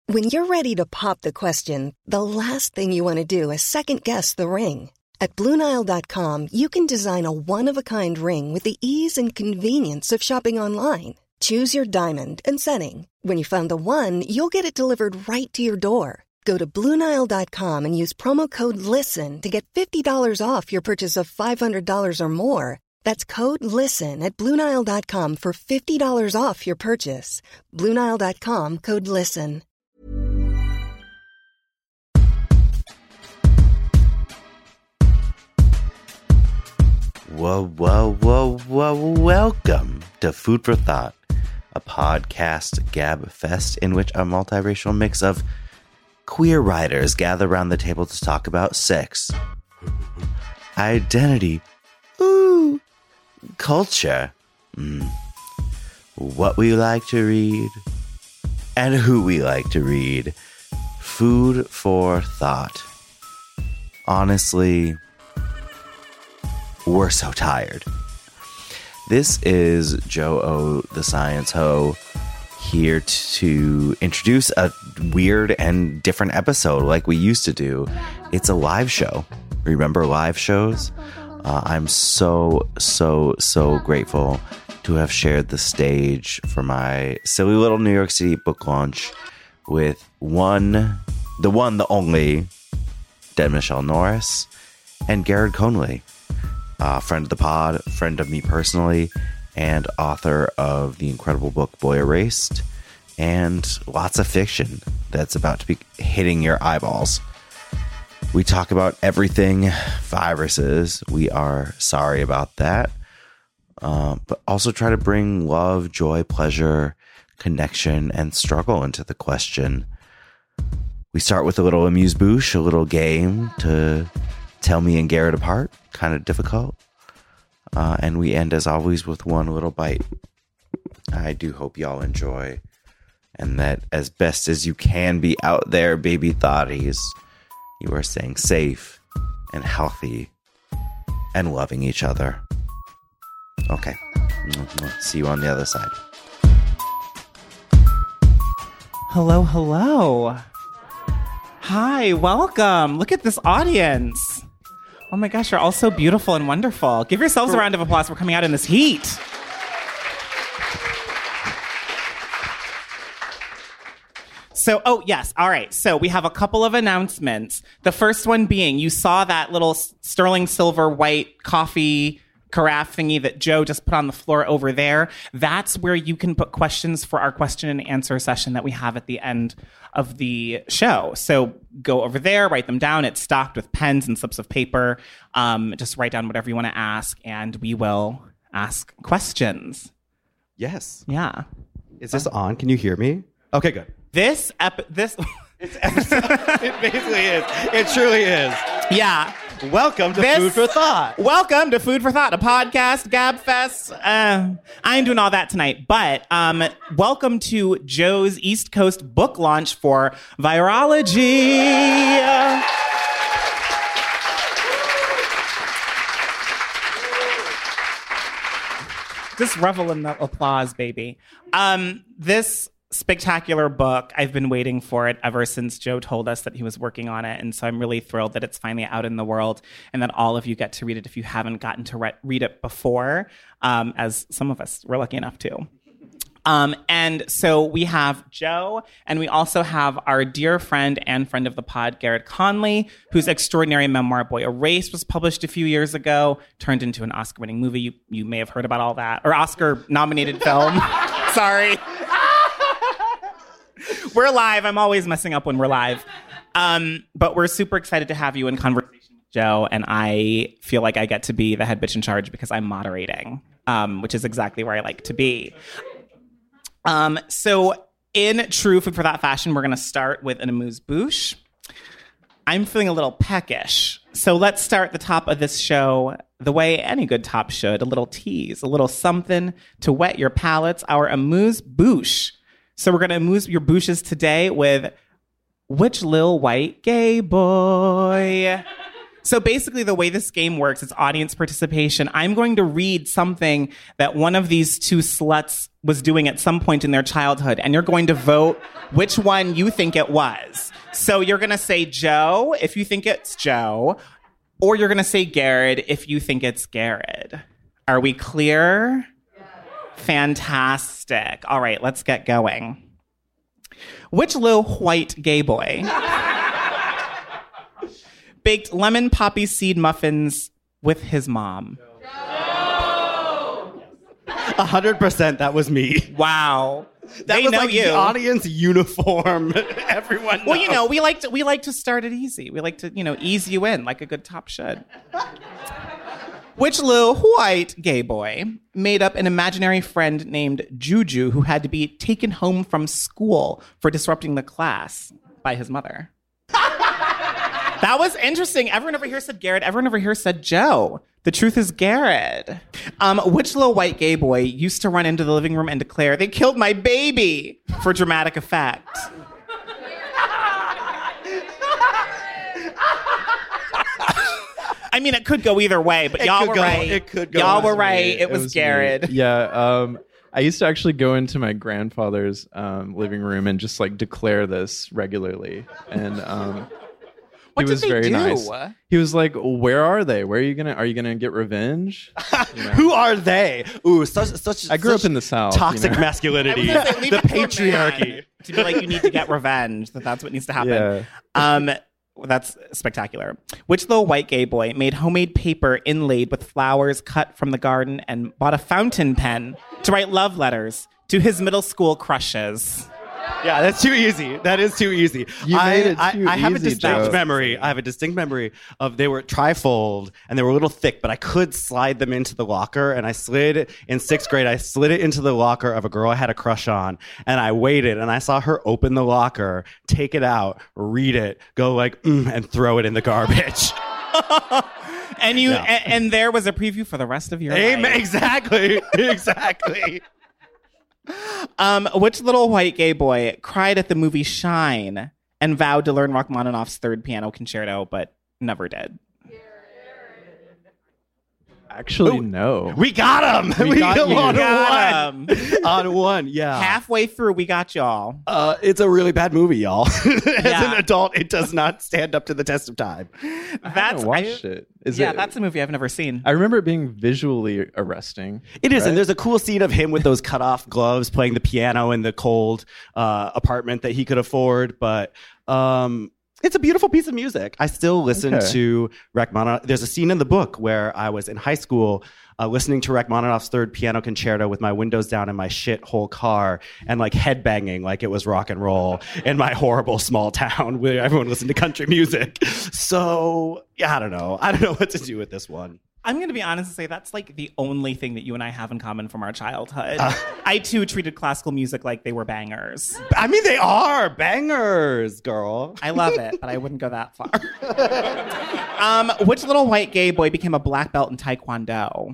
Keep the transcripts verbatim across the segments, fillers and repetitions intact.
When you're ready to pop the question, the last thing you want to do is second-guess the ring. At Blue Nile dot com, you can design a one-of-a-kind ring with the ease and convenience of shopping online. Choose your diamond and setting. When you find the one, you'll get it delivered right to your door. Go to Blue Nile dot com and use promo code LISTEN to get fifty dollars off your purchase of five hundred dollars or more. That's code LISTEN at Blue Nile dot com for fifty dollars off your purchase. Blue Nile dot com, code LISTEN. Whoa, whoa, whoa, whoa, welcome to Food for Thought, a podcast gab fest in which a multiracial mix of queer writers gather around the table to talk about sex, identity, ooh, culture, mm, what we like to read, and who we like to read. Food for thought. Honestly, we're so tired. This is Joe O, the Science Ho, here to introduce a weird and different episode like we used to do. It's a live show. Remember live shows? Uh, I'm so, so, so grateful to have shared the stage for my silly little New York City book launch with one, the one, the only, Dead Michelle Norris and Garrett Conley. Uh, friend of the pod, friend of me personally, and author of the incredible book Boy Erased, and lots of fiction that's about to be hitting your eyeballs. We talk about everything viruses. We are sorry about that. Uh, but also try to bring love, joy, pleasure, connection, and struggle into the question. We start with a little amuse-bouche, a little game to tell me and Garrett apart. Kind of difficult. Uh, and we end, as always, with one little bite. I do hope y'all enjoy. And that as best as you can be out there, baby thotties, you are staying safe and healthy and loving each other. Okay. See you on the other side. Hello, hello. Hi, welcome. Look at this audience. Oh my gosh, you're all so beautiful and wonderful. Give yourselves a round of applause for coming out in this heat. So, oh yes, all right. So we have a couple of announcements. The first one being, you saw that little sterling silver white coffee carafe thingy that Joe just put on the floor over there. That's where you can put questions for our question and answer session that we have at the end of the show. So go over there, write them down. It's stocked with pens and slips of paper. Um, just write down whatever you want to ask, and we will ask questions. Yes. Yeah. Is this on? Can you hear me? Okay, good. This ep- this It's it basically is. It truly is. Yeah. Welcome to This- Food for Thought. Welcome to Food for Thought, a podcast, Gabfest. Uh, I ain't doing all that tonight, but um, welcome to Joe's East Coast book launch for Virology. Uh, just revel in the applause, baby. Um, this spectacular book, I've been waiting for it ever since Joe told us that he was working on it, and so I'm really thrilled that it's finally out in the world and that all of you get to read it if you haven't gotten to re- read it before, um, as some of us were lucky enough to. Um, and so we have Joe, and we also have our dear friend and friend of the pod, Garrett Conley, whose extraordinary memoir, Boy Erased, was published a few years ago, turned into an Oscar-winning movie. You, you may have heard about all that. Or Oscar-nominated film. Sorry. We're live. I'm always messing up when we're live. Um, but we're super excited to have you in conversation with Joe, and I feel like I get to be the head bitch in charge because I'm moderating, um, which is exactly where I like to be. Um, so in true Food for Thought fashion, we're going to start with an amuse-bouche. I'm feeling a little peckish. So let's start the top of this show the way any good top should, a little tease, a little something to wet your palates, our amuse-bouche. So we're going to amuse your bouches today with which lil white gay boy So basically the way this game works, it's audience participation. I'm going to read something that one of these two sluts was doing at some point in their childhood, and you're going to vote which one you think it was. So you're going to say Joe if you think it's Joe, or you're going to say Garrett if you think it's Garrett. Are we clear? Yeah. Fantastic. All right, let's get going. Which little white gay boy baked lemon poppy seed muffins with his mom? A hundred percent, that was me. Wow. That they was know like you. The audience uniform. Everyone knows. Well, you know, we like to we like to start it easy. We like to, you know, ease you in like a good top should. Which little white gay boy made up an imaginary friend named Juju who had to be taken home from school for disrupting the class by his mother? That was interesting. Everyone over here said Garrett. Everyone over here said Joe. The truth is Garrett. Um, which little white gay boy used to run into the living room and declare, "They killed my baby," for dramatic effect? I mean, it could go either way, but It y'all could were go- right. it could go Y'all were either right. way. It, It was, was me. Garrett. Yeah, um, I used to actually go into my grandfather's um, living room and just like declare this regularly, and um, What he did was they very do? nice. He was like, "Where are they? Where are you gonna? Are you gonna get revenge?" You know? Who are they? Ooh, such such. I grew such up in the South, Toxic you know? masculinity. I was gonna say, leave The it to a patriarchy. man to be like, you need to get revenge. That that's what needs to happen. Yeah. Um, that's spectacular. Which little white gay boy made homemade paper inlaid with flowers cut from the garden and bought a fountain pen to write love letters to his middle school crushes? Yeah, that's too easy. That is too easy. You I, made it I, too I have a easy, distinct Joe. memory. I have a distinct memory of they were trifold and they were a little thick, but I could slide them into the locker. And I slid in sixth grade. I slid it into the locker of a girl I had a crush on, and I waited and I saw her open the locker, take it out, read it, go like mm, and throw it in the garbage. And you Yeah. and, and there was a preview for the rest of your Amen. life. Exactly. Exactly. Um, which little white gay boy cried at the movie Shine and vowed to learn Rachmaninoff's Third Piano Concerto, but never did? Actually, Ooh. no. We got him. We We, got got you. on Got one. 'em. On one. Yeah. Halfway through, we got y'all. Uh, it's a really bad movie, y'all. As Yeah. an adult, it does not stand up to the test of time. I That's haven't watched I- it. Is yeah, it? that's a movie I've never seen. I remember it being visually arresting. It is, right? and there's a cool scene of him with those cut off gloves playing the piano in the cold uh, apartment that he could afford. But um, it's a beautiful piece of music. I still listen Okay. to Rachmaninoff. There's a scene in the book where I was in high school uh, listening to Rachmaninoff's Third Piano Concerto with my windows down in my shithole car and like headbanging like it was rock and roll in my horrible small town where everyone listened to country music. So, yeah, I don't know. I don't know what to do with this one. I'm going to be honest and say that's like the only thing that you and I have in common from our childhood. Uh. I too treated classical music like they were bangers. I mean, they are bangers, girl. I love it, but I wouldn't go that far. um, which little white gay boy became a black belt in Taekwondo?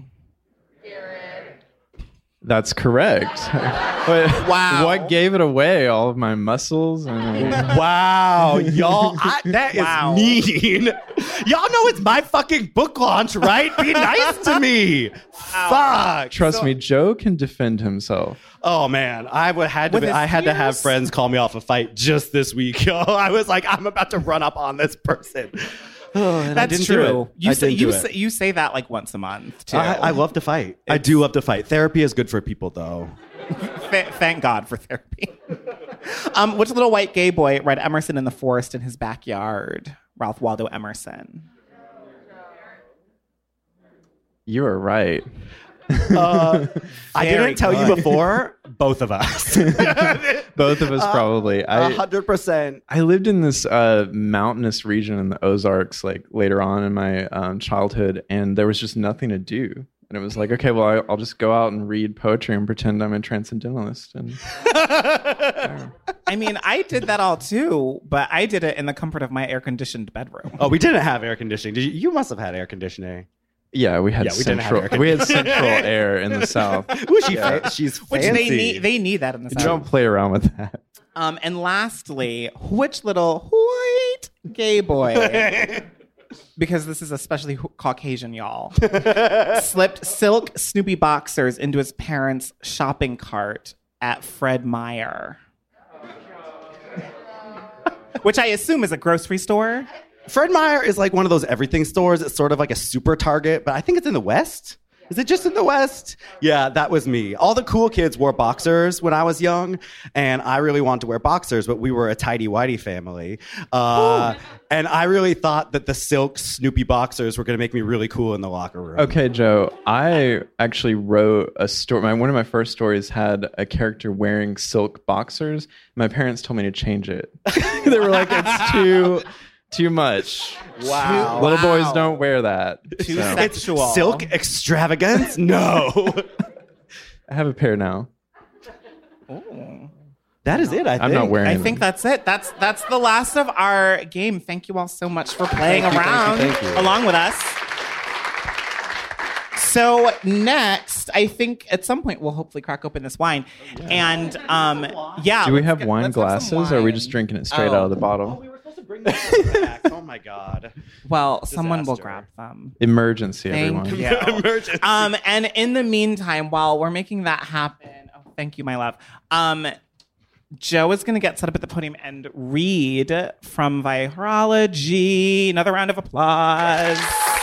That's correct. But Wow. What gave it away? All of my muscles? And Wow, y'all, I, that is Wow. mean. Y'all know it's my fucking book launch, right? Be nice to me. Fuck. trust me, Joe can defend himself. Oh man, I would had to. With Be, his I had to have ears? friends call me off a fight just this week, yo. I was like, I'm about to run up on this person. Oh, and I That's didn't do true. it. You I say didn't you do say, it. you say that like once a month too. I, I love to fight. I do love to fight. Therapy is good for people, though. Th- thank God for therapy. um, which little white gay boy read Emerson in the Forest in his backyard? Ralph Waldo Emerson. You are right. Uh, I Very didn't tell good. you before. Both of us. Both of us probably. A I hundred percent. I lived in this uh, mountainous region in the Ozarks, like later on in my um, childhood, and there was just nothing to do. And it was like, okay, well, I, I'll just go out and read poetry and pretend I'm a transcendentalist. And I mean, I did that all too, but I did it in the comfort of my air-conditioned bedroom. Oh, we didn't have air conditioning. Did you? You must have had air conditioning. yeah, we had Yeah, we didn't have central. air we had central air in the South. Ooh, she fa- she's Which fancy. they need, they need that in the You South. don't play around with that. Um, and lastly, which little white gay boy because this is especially Caucasian, y'all, slipped silk Snoopy boxers into his parents' shopping cart at Fred Meyer, which I assume is a grocery store. Fred Meyer is like one of those everything stores. It's sort of like a super Target, but I think it's in the West. Is it just in the West? Yeah, that was me. All the cool kids wore boxers when I was young, and I really wanted to wear boxers, but we were a tighty-whitey family. Uh, and I really thought that the silk Snoopy boxers were going to make me really cool in the locker room. Okay, Joe, I actually wrote a story. My, one of my first stories had a character wearing silk boxers. My parents told me to change it. They were like, it's too... Too much. Wow. Little Wow. boys don't wear that. Too So. sexual. Silk extravagance? No. I have a pair now. Ooh. That is it, I think. I'm not wearing I them. think that's it. That's that's the last of our game. Thank you all so much for playing Thank you, thank you, around thank you. along with us. So next, I think at some point we'll hopefully crack open this wine. And um, yeah. Do we let's have get- wine let's have some glasses, or are we wine. just drinking it straight Oh. out of the bottle? We were supposed to bring that back. Oh my God. Well, someone will Disaster. grab them. Emergency, Thank everyone. you. Emergency. Um, and in the meantime, while we're making that happen, oh, thank you, my love. Um, Joe is going to get set up at the podium and read from Virology. Another round of applause.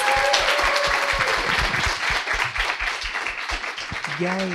Yay.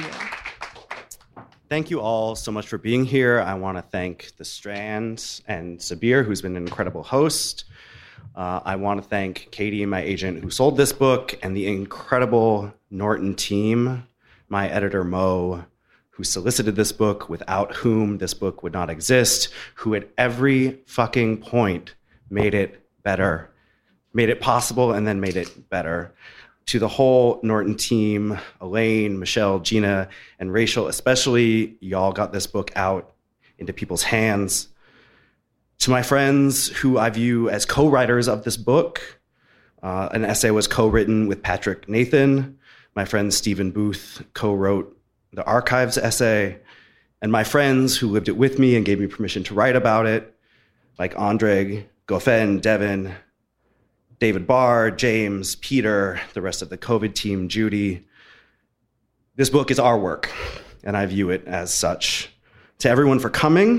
Thank you all so much for being here. I want to thank The Strand and Sabir, who's been an incredible host. Uh, I want to thank Katie, my agent, who sold this book, and the incredible Norton team, my editor, Mo, who solicited this book, without whom this book would not exist, who at every fucking point made it better, made it possible, and then made it better. To the whole Norton team, Elaine, Michelle, Gina, and Rachel especially, y'all got this book out into people's hands. To my friends who I view as co-writers of this book, uh, an essay was co-written with Patrick Nathan. My friend Stephen Booth co-wrote the archives essay. And my friends who lived it with me and gave me permission to write about it, like Andre, Goffin, Devin, David Barr, James, Peter, the rest of the COVID team, Judy. This book is our work, and I view it as such. To everyone for coming,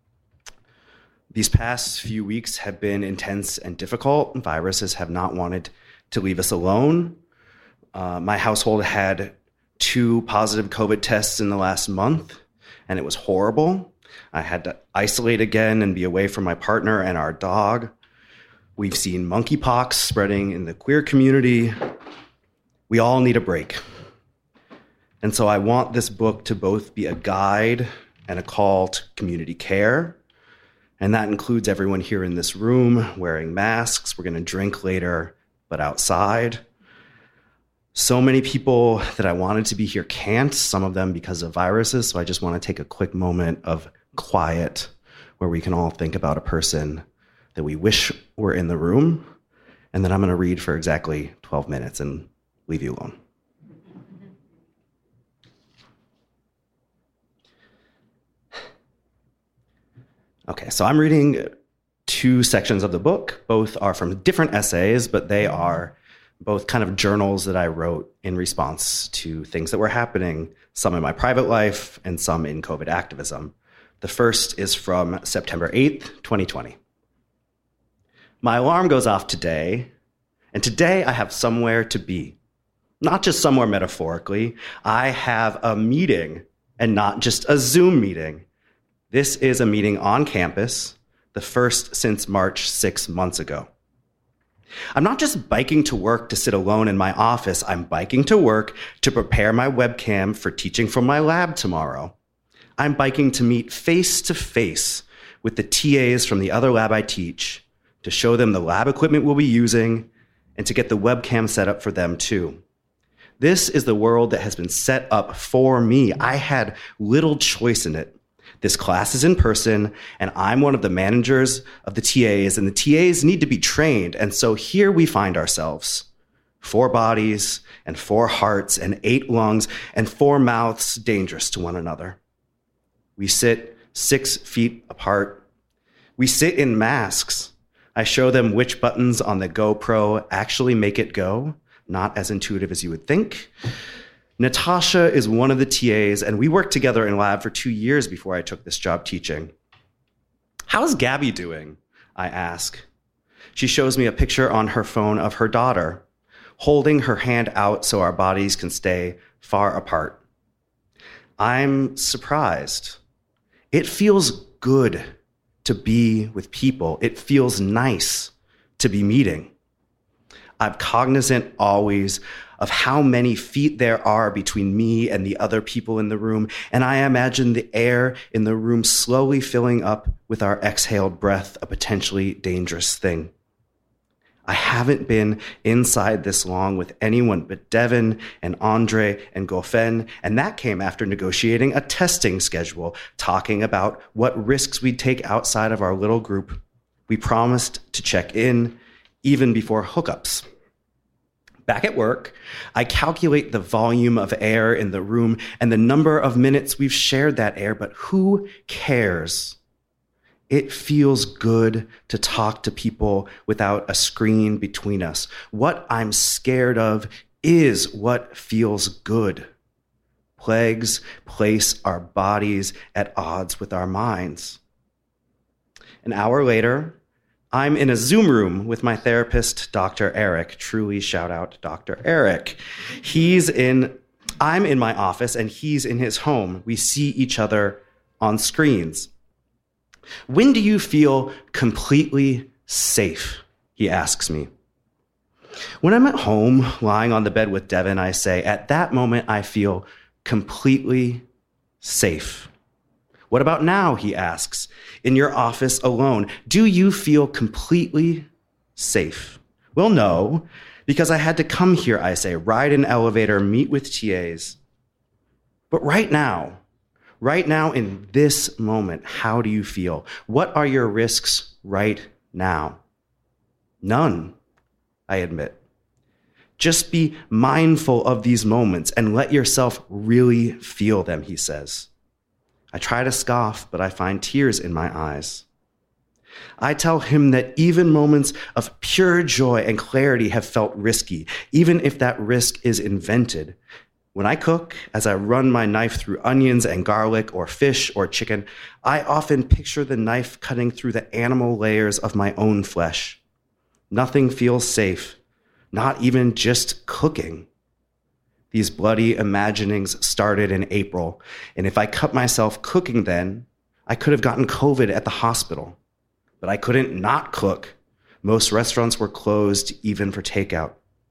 these past few weeks have been intense and difficult. Viruses have not wanted to leave us alone. Uh, my household had two positive COVID tests in the last month, and it was horrible. I had to isolate again and be away from my partner and our dog. We've seen monkeypox spreading in the queer community. We all need a break. And so I want this book to both be a guide and a call to community care. And that includes everyone here in this room wearing masks. We're going to drink later, but outside. So many people that I wanted to be here can't, some of them because of viruses. So I just want to take a quick moment of quiet where we can all think about a person that we wish were in the room, and then I'm going to read for exactly twelve minutes and leave you alone. Okay, so I'm reading two sections of the book. Both are from different essays, but they are both kind of journals that I wrote in response to things that were happening, some in my private life and some in COVID activism. The first is from September eighth, twenty twenty. My alarm goes off today, and today I have somewhere to be. Not just somewhere metaphorically. I have a meeting, and not just a Zoom meeting. This is a meeting on campus, the first since March six months ago. I'm not just biking to work to sit alone in my office. I'm biking to work to prepare my webcam for teaching from my lab tomorrow. I'm biking to meet face to face with the T As from the other lab I teach, to show them the lab equipment we'll be using, and to get the webcam set up for them too. This is the world that has been set up for me. I had little choice in it. This class is in person, and I'm one of the managers of the T As, and the T As need to be trained. And so here we find ourselves. Four bodies, and four hearts, and eight lungs, and four mouths dangerous to one another. We sit six feet apart. We sit in masks. I show them which buttons on the GoPro actually make it go, not as intuitive as you would think. Natasha is one of the T As, and we worked together in lab for two years before I took this job teaching. How's Gabby doing? I ask. She shows me a picture on her phone of her daughter, holding her hand out so our bodies can stay far apart. I'm surprised. It feels good to be with people. It feels nice to be meeting. I'm cognizant always of how many feet there are between me and the other people in the room, and I imagine the air in the room slowly filling up with our exhaled breath, a potentially dangerous thing. I haven't been inside this long with anyone but Devin and Andre and Gofen, and that came after negotiating a testing schedule, talking about what risks we'd take outside of our little group. We promised to check in even before hookups. Back at work, I calculate the volume of air in the room and the number of minutes we've shared that air, but who cares? It feels good to talk to people without a screen between us. What I'm scared of is what feels good. Plagues place our bodies at odds with our minds. An hour later, I'm in a Zoom room with my therapist, Doctor Eric. Truly shout out Doctor Eric. He's in, I'm in my office and he's in his home. We see each other on screens. When do you feel completely safe? He asks me. When I'm at home, lying on the bed with Devin, I say, at that moment, I feel completely safe. What about now? He asks. In your office alone, do you feel completely safe? Well, no, because I had to come here, I say, ride an elevator, meet with T As. But right now, right now in this moment, how do you feel? What are your risks right now? None, I admit. Just be mindful of these moments and let yourself really feel them, he says. I try to scoff, but I find tears in my eyes. I tell him that even moments of pure joy and clarity have felt risky, even if that risk is invented. When I cook, as I run my knife through onions and garlic or fish or chicken, I often picture the knife cutting through the animal layers of my own flesh. Nothing feels safe, not even just cooking. These bloody imaginings started in April, and if I cut myself cooking then, I could have gotten COVID at the hospital. But I couldn't not cook. Most restaurants were closed, even for takeout.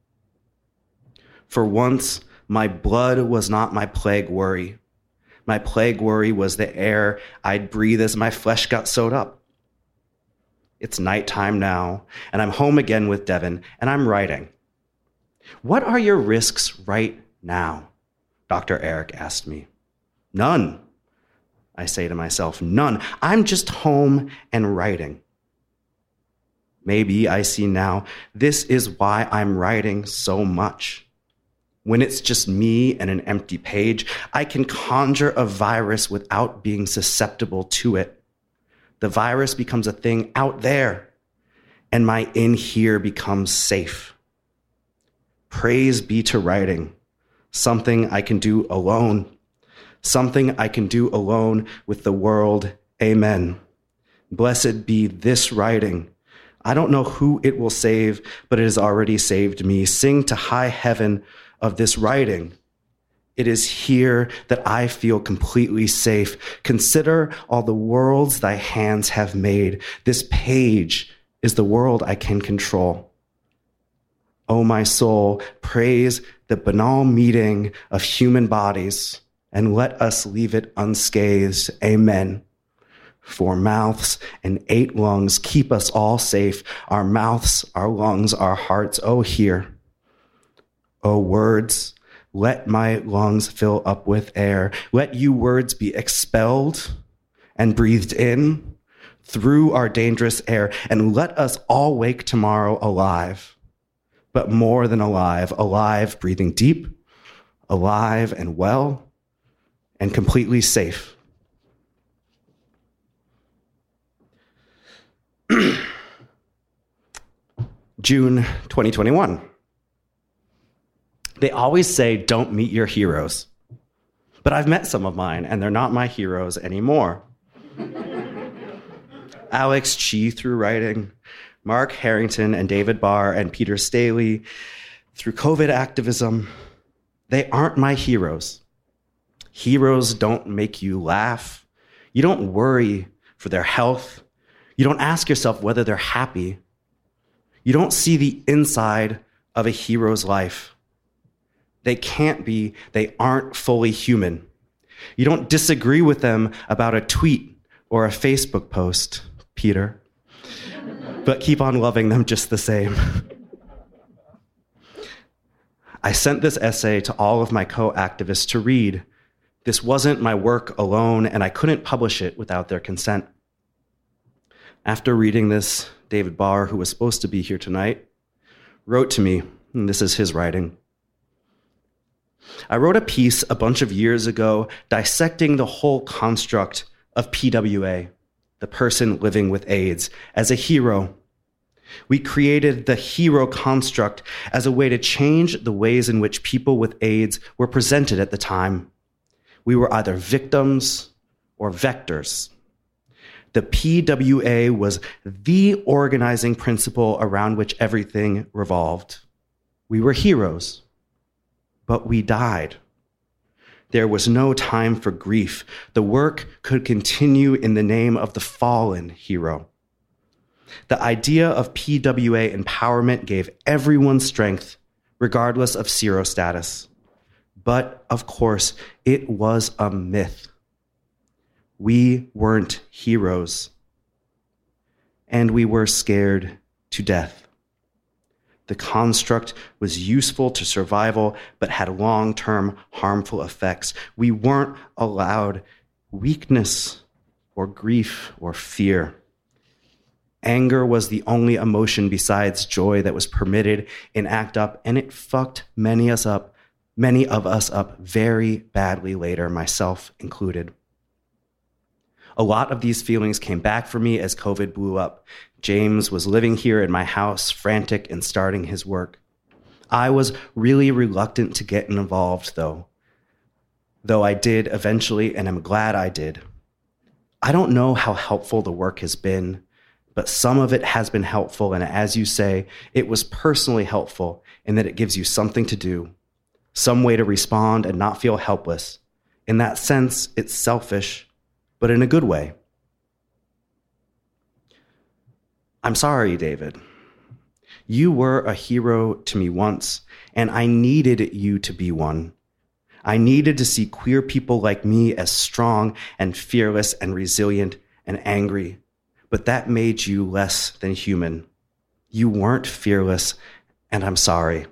For once, my blood was not my plague worry. My plague worry was the air I'd breathe as my flesh got sewed up. It's nighttime now, and I'm home again with Devin, and I'm writing. What are your risks right now? Doctor Eric asked me. None, I say to myself, none. I'm just home and writing. Maybe I see now, this is why I'm writing so much. When it's just me and an empty page, I can conjure a virus without being susceptible to it. The virus becomes a thing out there, and my in here becomes safe. Praise be to writing, something I can do alone, something I can do alone with the world. Amen. Blessed be this writing. I don't know who it will save, but it has already saved me. Sing to high heaven of this writing. It is here that I feel completely safe. Consider all the worlds thy hands have made. This page is the world I can control. O my soul, praise the banal meeting of human bodies, and let us leave it unscathed. Amen. Four mouths and eight lungs keep us all safe. Our mouths, our lungs, our hearts, oh, here. O words, let my lungs fill up with air. Let you words be expelled and breathed in through our dangerous air, and let us all wake tomorrow alive, but more than alive, alive, breathing deep, alive and well, and completely safe. June twenty twenty-one. They always say, don't meet your heroes. But I've met some of mine, and they're not my heroes anymore. Alex Chee through writing, Mark Harrington and David Barr and Peter Staley through COVID activism. They aren't my heroes. Heroes don't make you laugh. You don't worry for their health. You don't ask yourself whether they're happy. You don't see the inside of a hero's life. They can't be, they aren't fully human. You don't disagree with them about a tweet or a Facebook post, Peter, but keep on loving them just the same. I sent this essay to all of my co-activists to read. This wasn't my work alone, and I couldn't publish it without their consent. After reading this, David Barr, who was supposed to be here tonight, wrote to me, and this is his writing. I wrote a piece a bunch of years ago dissecting the whole construct of P W A, the person living with AIDS, as a hero. We created the hero construct as a way to change the ways in which people with AIDS were presented at the time. We were either victims or vectors. The P W A was the organizing principle around which everything revolved. We were heroes, but we died. There was no time for grief. The work could continue in the name of the fallen hero. The idea of P W A empowerment gave everyone strength, regardless of sero status. But, of course, it was a myth. We weren't heroes. And we were scared to death. The construct was useful to survival, but had long-term harmful effects. We weren't allowed weakness or grief or fear. Anger was the only emotion besides joy that was permitted in ACT UP, and it fucked many us up, many of us up very badly later, myself included. A lot of these feelings came back for me as COVID blew up. James was living here in my house, frantic and starting his work. I was really reluctant to get involved, though. Though I did eventually, and I'm glad I did. I don't know how helpful the work has been, but some of it has been helpful, and as you say, it was personally helpful in that it gives you something to do, some way to respond and not feel helpless. In that sense, it's selfish, but in a good way. I'm sorry, David. You were a hero to me once, and I needed you to be one. I needed to see queer people like me as strong and fearless and resilient and angry, but that made you less than human. You weren't fearless, and I'm sorry.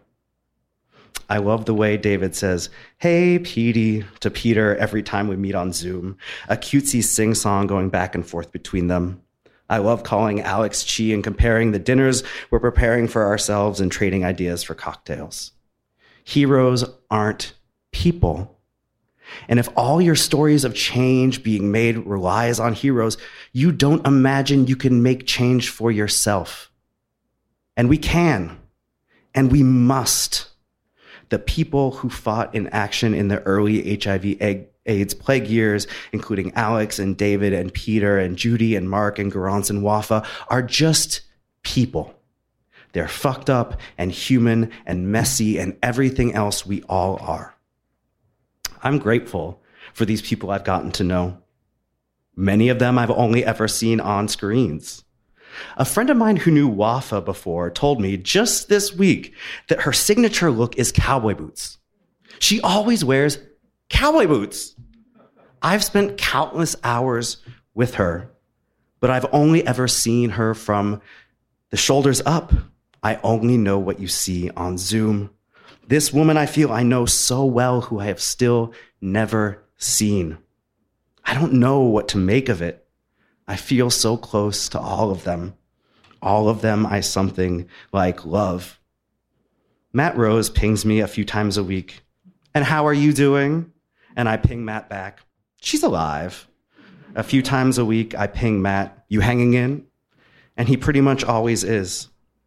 I love the way David says, "Hey, Petey," to Peter every time we meet on Zoom, a cutesy sing-song going back and forth between them. I love calling Alex Chee and comparing the dinners we're preparing for ourselves and trading ideas for cocktails. Heroes aren't people. And if all your stories of change being made relies on heroes, you don't imagine you can make change for yourself. And we can, and we must. The people who fought in action in the early H I V AIDS plague years, including Alex and David and Peter and Judy and Mark and Garance and Wafa, are just people. They're fucked up and human and messy and everything else we all are. I'm grateful for these people I've gotten to know. Many of them I've only ever seen on screens. A friend of mine who knew Wafa before told me just this week that her signature look is cowboy boots. She always wears cowboy boots. I've spent countless hours with her, but I've only ever seen her from the shoulders up. I only know what you see on Zoom. This woman I feel I know so well who I have still never seen. I don't know what to make of it. I feel so close to all of them. All of them I something like love. Matt Rose pings me a few times a week. "And how are you doing?" And I ping Matt back. "She's alive." A few times a week I ping Matt, "You hanging in?" And he pretty much always is.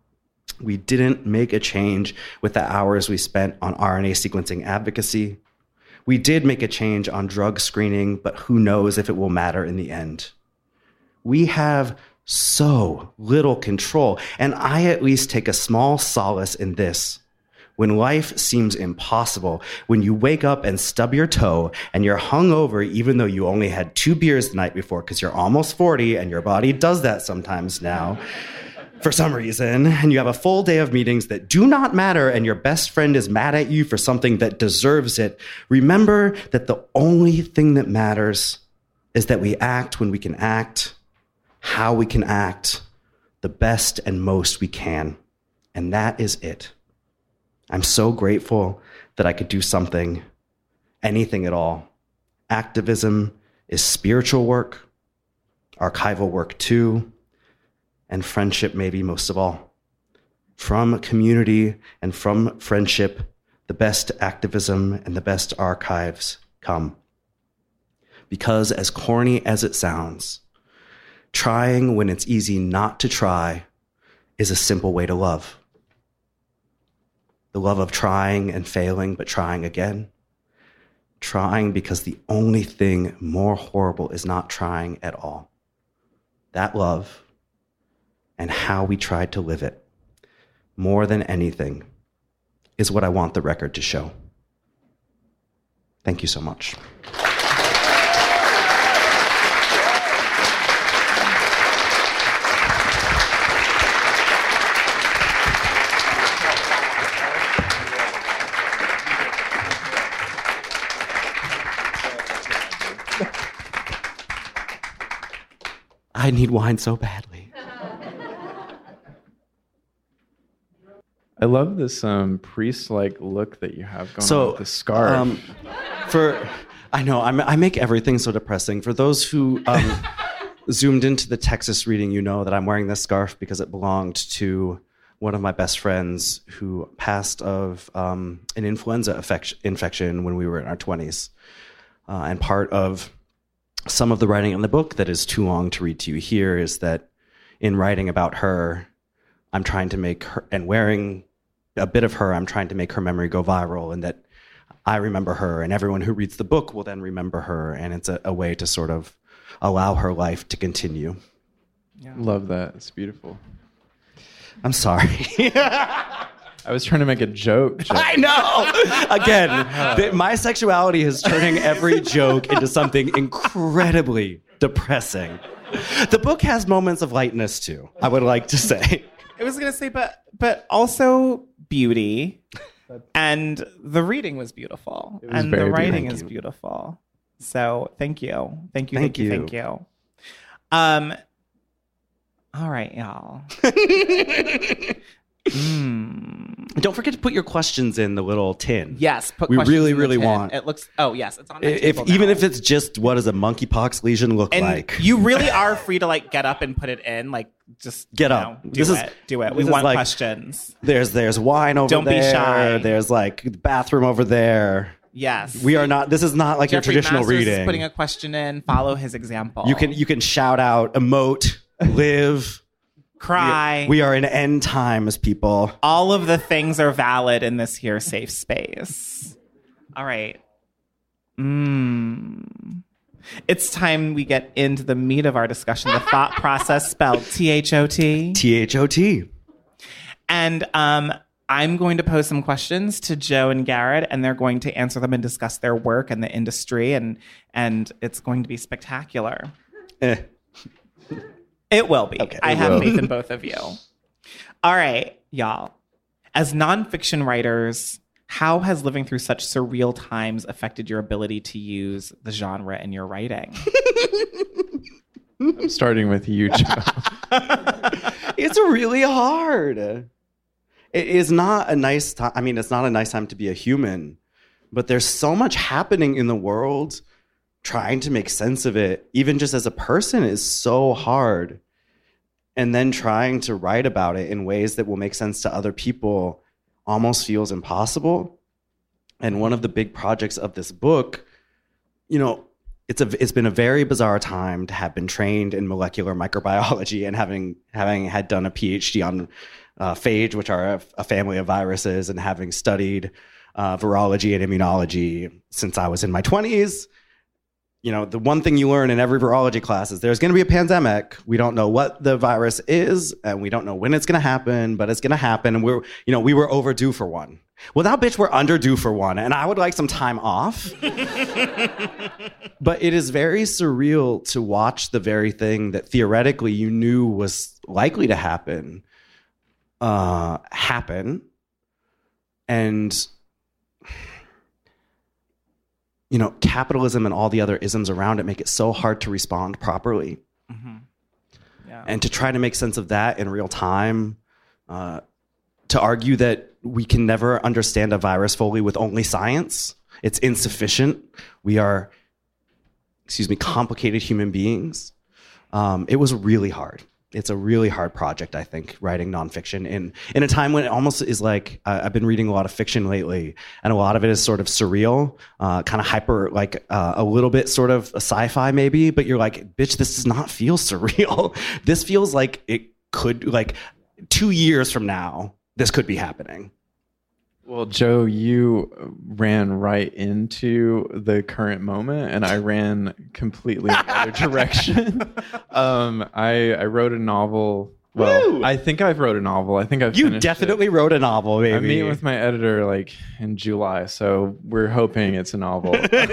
We didn't make a change with the hours we spent on R N A sequencing advocacy. We did make a change on drug screening, but who knows if it will matter in the end. We have so little control, and I at least take a small solace in this. When life seems impossible, when you wake up and stub your toe and you're hungover even though you only had two beers the night before because you're almost forty and your body does that sometimes now for some reason, and you have a full day of meetings that do not matter and your best friend is mad at you for something that deserves it, remember that the only thing that matters is that we act when we can act, how we can act, the best and most we can. And that is it. I'm so grateful that I could do something, anything at all. Activism is spiritual work, archival work too, and friendship maybe most of all. From community and from friendship, the best activism and the best archives come. Because as corny as it sounds, trying when it's easy not to try is a simple way to love. The love of trying and failing, but trying again. Trying because the only thing more horrible is not trying at all. That love and how we tried to live it, more than anything, is what I want the record to show. Thank you so much. I need wine so badly. I love this um, priest-like look that you have going so, on with the scarf. Um, for, I know, I'm, I make everything so depressing. For those who um, zoomed into the Texas reading, you know that I'm wearing this scarf because it belonged to one of my best friends who passed of um, an influenza effect- infection when we were in our twenties. Uh, and part of some of the writing in the book that is too long to read to you here is that in writing about her, I'm trying to make her, and wearing a bit of her, I'm trying to make her memory go viral, and that I remember her, and everyone who reads the book will then remember her, and it's a, a way to sort of allow her life to continue. Yeah. Love that. It's beautiful. I'm sorry. I was trying to make a joke. joke. I know! Again, th- my sexuality is turning every joke into something incredibly depressing. The book has moments of lightness, too, I would like to say. I was going to say, but but also beauty. And the reading was beautiful. It was and the very writing beautiful. is beautiful. So thank you. Thank you, Thank thank you, you. thank you. Um, all right, y'all. mm. Don't forget to put your questions in the little tin. Yes, put We questions really, in the really tin. want- It looks, oh, yes, it's on my If, table even now. if it's just, what does a monkeypox lesion look And like? you really are free to like get up and put it in. Like, just Get you up. know, do This is- it. Do it. We this is want like- questions. There's there's wine over Don't be there. shy. There's like the bathroom over there. Yes. We are not. This is not like Jeffrey your traditional Masters reading. is putting a question in. Follow his example. you can you can shout out, emote, live. cry. We are in end times, people. All of the things are valid in this here safe space. All right. Mm. It's time we get into the meat of our discussion, the thought process spelled T H O T. T H O T. And um, I'm going to pose some questions to Joe and Garrett, and they're going to answer them and discuss their work and the industry, and and it's going to be spectacular. Eh. It will be. Okay, I it have will. faith in both of you. All right, y'all. As nonfiction writers, how has living through such surreal times affected your ability to use the genre in your writing? I'm starting with you, Joe. It's really hard. It is not a nice time. I mean, it's not a nice time to be a human, but there's so much happening in the world. Trying to make sense of it, even just as a person, is so hard. And then trying to write about it in ways that will make sense to other people almost feels impossible. And one of the big projects of this book, you know, it's a it's been a very bizarre time to have been trained in molecular microbiology and having having had done a PhD on uh, phage, which are a, a family of viruses, and having studied uh, virology and immunology since I was in my twenties, you know, the one thing you learn in every virology class is there's going to be a pandemic. We don't know what the virus is, and we don't know when it's going to happen, but it's going to happen. And we're, you know, we were overdue for one. Well, now, bitch, we're underdue for one, and I would like some time off. But it is very surreal to watch the very thing that theoretically you knew was likely to happen, uh, happen. And you know, capitalism and all the other isms around it make it so hard to respond properly. Mm-hmm. Yeah. And to try to make sense of that in real time, uh, to argue that we can never understand a virus fully with only science, it's insufficient. We are, excuse me, complicated human beings. Um, it was really hard. It's a really hard project, I think, writing nonfiction in in a time when it almost is like uh, I've been reading a lot of fiction lately, and a lot of it is sort of surreal, uh, kind of hyper, like uh, a little bit sort of a sci-fi maybe. But you're like, bitch, this does not feel surreal. This feels like it could, like two years from now, this could be happening. Well, Joe, you ran right into the current moment, and I ran completely in the other direction. Um, I, I wrote a novel. Well, Woo! I think I've wrote a novel. I think I've You finished definitely it. wrote a novel, baby. I'm meeting with my editor like in July, so we're hoping it's a novel.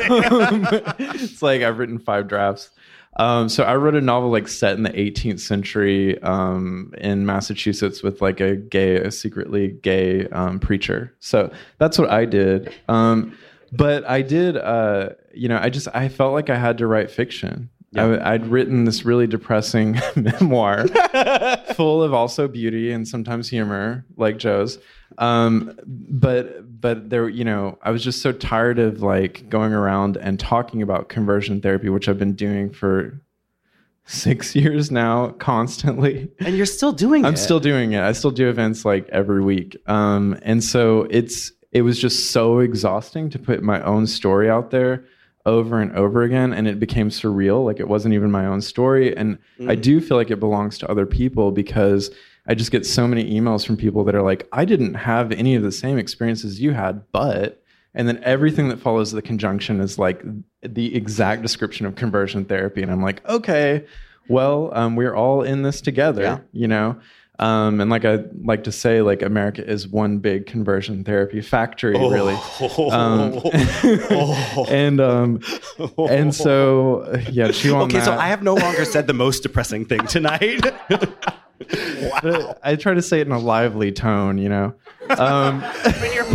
It's like I've written five drafts. Um, so I wrote a novel like set in the eighteenth century um, in Massachusetts with like a gay, a secretly gay um, preacher. So that's what I did. Um, but I did, uh, you know, I just I felt like I had to write fiction. Yeah. I, I'd written this really depressing memoir, full of also beauty and sometimes humor, like Joe's. Um, but but there, you know, I was just so tired of like going around and talking about conversion therapy, which I've been doing for six years now, constantly. And you're still doing I'm it. I'm still doing it. I still do events like every week. Um, and so it's it was just so exhausting to put my own story out there over and over again, and it became surreal. Like it wasn't even my own story. And mm. I do feel like it belongs to other people because I just get so many emails from people that are like, I didn't have any of the same experiences you had, but, and then everything that follows the conjunction is like the exact description of conversion therapy. And I'm like, okay, well, um, we're all in this together, yeah. you know? Um, and like I like to say, like America is one big conversion therapy factory, oh. really. Um, oh. and um, and so yeah, chew on okay, that. so I have no longer said the most depressing thing tonight. Wow. I try to say it in a lively tone, you know. Um, but, you're,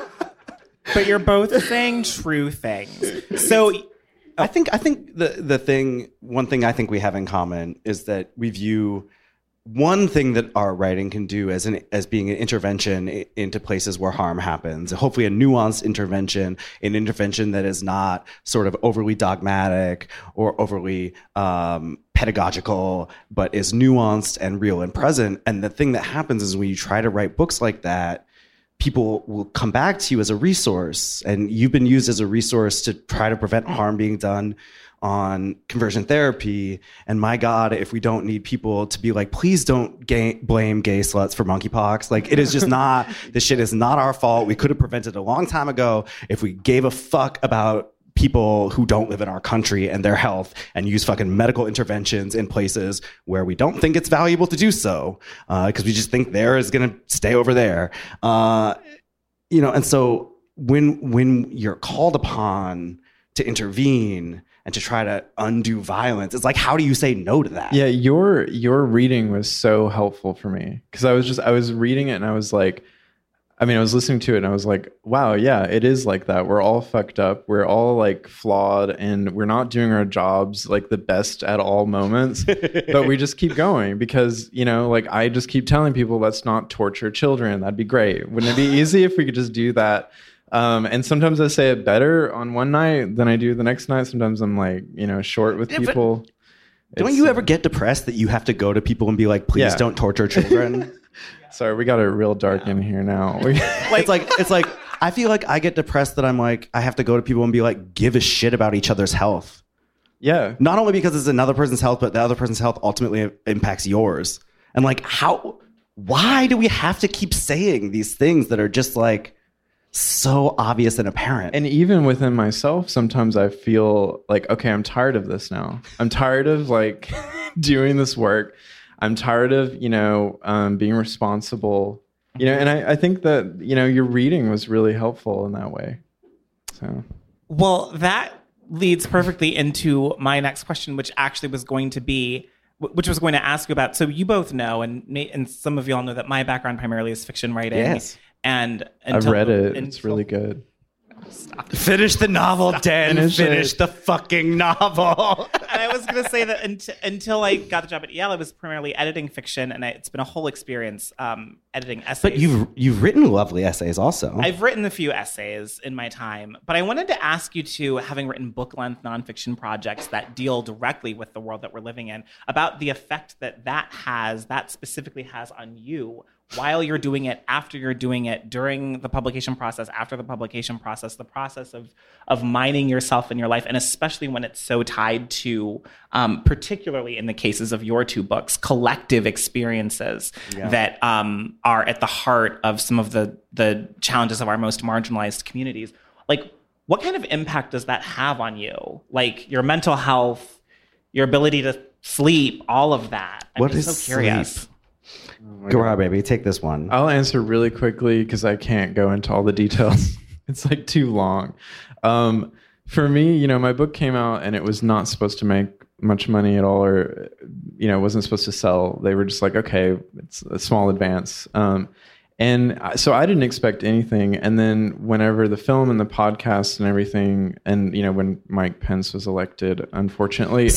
but you're both saying true things. So I think I think the the thing, one thing I think we have in common is that we view one thing that our writing can do as an as being an intervention into places where harm happens, hopefully a nuanced intervention, an intervention that is not sort of overly dogmatic or overly um, pedagogical, but is nuanced and real and present. And the thing that happens is when you try to write books like that, people will come back to you as a resource, and you've been used as a resource to try to prevent harm being done on conversion therapy. And my God, if we don't need people to be like, please don't gay, blame gay sluts for monkeypox. Like, it is just not, this shit is not our fault. We could have prevented it a long time ago if we gave a fuck about people who don't live in our country and their health and use fucking medical interventions in places where we don't think it's valuable to do so, because uh, we just think there is going to stay over there. Uh, you know, and so when when you're called upon to intervene and to try to undo violence, it's like, how do you say no to that? Yeah, your your reading was so helpful for me, because I was just I was reading it and I was like, I mean, I was listening to it and I was like, wow, yeah, it is like that. We're all fucked up. We're all like flawed, and we're not doing our jobs like the best at all moments, but we just keep going because, you know, like I just keep telling people, let's not torture children. That'd be great. Wouldn't it be easy if we could just do that? Um, and sometimes I say it better on one night than I do the next night. Sometimes I'm like, you know, short with yeah, people. Don't you ever get depressed that you have to go to people and be like, please yeah. don't torture children? Sorry, we got it real dark yeah. in here now. like, it's like, it's like, I feel like I get depressed that I'm like, I have to go to people and be like, give a shit about each other's health. Yeah. Not only because it's another person's health, but the other person's health ultimately impacts yours. And like, how, why do we have to keep saying these things that are just like so obvious and apparent? And even within myself, sometimes I feel like, okay, I'm tired of this now. I'm tired of like doing this work. I'm tired of, you know, um, being responsible, you know, and I, I think that, you know, your reading was really helpful in that way. So, well, that leads perfectly into my next question, which actually was going to be, which was going to ask you about. So you both know, and and some of you all know that my background primarily is fiction writing. Yes. And until, I've read it. Until, it's really good. Stop. Finish the novel, Stop. Dan. Finish, Finish it. the fucking novel. And I was going to say that until, until I got the job at Yale, I was primarily editing fiction, and I, it's been a whole experience um, editing essays. But you've you've written lovely essays also. I've written a few essays in my time, but I wanted to ask you two, having written book-length nonfiction projects that deal directly with the world that we're living in, about the effect that that has, that specifically has on you while you're doing it, after you're doing it, during the publication process, after the publication process, the process of of mining yourself in your life, and especially when it's so tied to, um, particularly in the cases of your two books, collective experiences yeah. that um, are at the heart of some of the the challenges of our most marginalized communities. Like, what kind of impact does that have on you? Like, your mental health, your ability to sleep, all of that. I'm What just is so curious. sleep? Go on, baby. Take this one. I'll answer really quickly because I can't go into all the details. It's like too long. Um, for me, you know, my book came out and it was not supposed to make much money at all, or, you know, it wasn't supposed to sell. They were just like, okay, it's a small advance. Um, and so I didn't expect anything. And then whenever the film and the podcast and everything, and, you know, when Mike Pence was elected, unfortunately,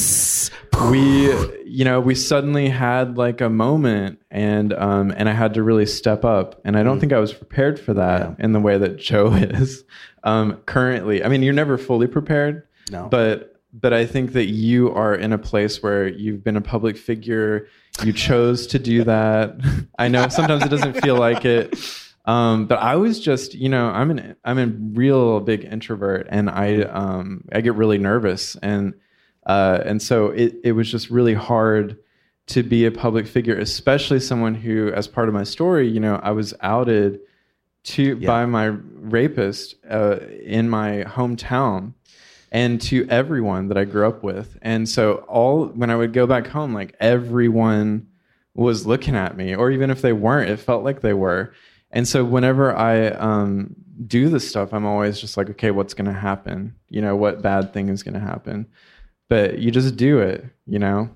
um, we, you know, we suddenly had like a moment, and, um, and I had to really step up. And I don't mm. think I was prepared for that yeah. in the way that Joe is, um, currently. I mean, you're never fully prepared, no. but, but I think that you are in a place where you've been a public figure. You chose to do that. I know sometimes it doesn't feel like it. Um, but I was just, you know, I'm an, I'm a real big introvert, and I, um, I get really nervous. And, uh, and so it, it was just really hard to be a public figure, especially someone who, as part of my story, you know, I was outed to, yeah. by my rapist, uh, in my hometown, and to everyone that I grew up with. And so all, when I would go back home, like everyone was looking at me, or even if they weren't, it felt like they were. And so whenever I um, do this stuff, I'm always just like, okay, what's going to happen? You know, what bad thing is going to happen? But you just do it, you know?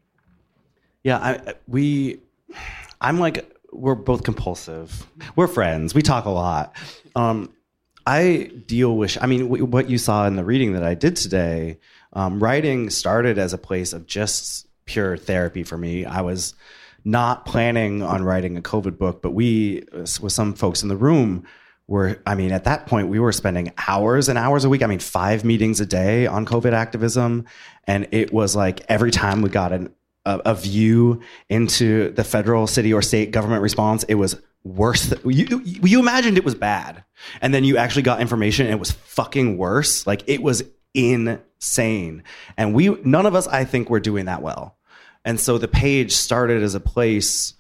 Yeah, I, we, I'm like, we're both compulsive. We're friends. We talk a lot. Um, I deal with, I mean, w- what you saw in the reading that I did today, um, writing started as a place of just pure therapy for me. I was not planning on writing a COVID book, but we, with some folks in the room, were, I mean, at that point, we were spending hours and hours a week. I mean, five meetings a day on COVID activism. And it was like every time we got an, a, a view into the federal, city, or state government response, it was worse. Th- you, you imagined it was bad. And then you actually got information and it was fucking worse. Like, it was insane. And we, none of us, I think, were doing that well. And so the page started as a place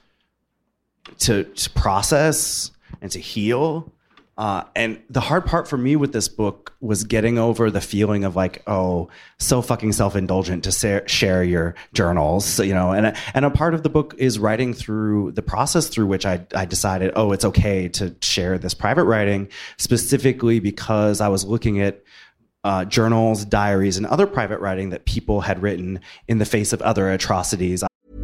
to, to process and to heal. Uh, and the hard part for me with this book was getting over the feeling of like, oh, so fucking self-indulgent to sa- share your journals, you know. And and a part of the book is writing through the process through which I I decided, oh, it's okay to share this private writing, specifically because I was looking at uh, journals, diaries, and other private writing that people had written in the face of other atrocities.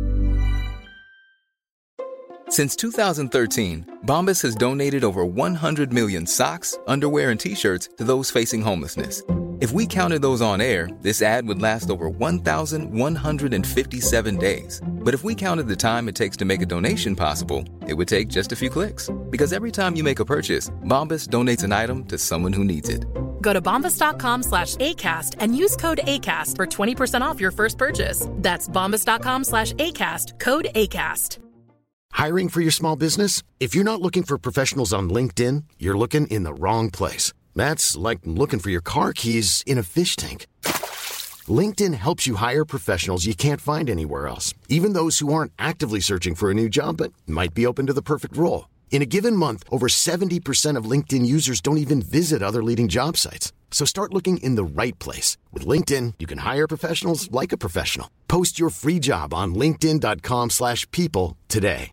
Since two thousand thirteen, Bombas has donated over one hundred million socks, underwear, and T-shirts to those facing homelessness. If we counted those on air, this ad would last over one thousand one hundred fifty-seven days. But if we counted the time it takes to make a donation possible, it would take just a few clicks. Because every time you make a purchase, Bombas donates an item to someone who needs it. Go to bombas.com slash ACAST and use code ACAST for twenty percent off your first purchase. That's bombas.com slash ACAST, code ACAST. Hiring for your small business? If you're not looking for professionals on LinkedIn, you're looking in the wrong place. That's like looking for your car keys in a fish tank. LinkedIn helps you hire professionals you can't find anywhere else, even those who aren't actively searching for a new job but might be open to the perfect role. In a given month, over seventy percent of LinkedIn users don't even visit other leading job sites. So start looking in the right place. With LinkedIn, you can hire professionals like a professional. Post your free job on linkedin.com slash people today.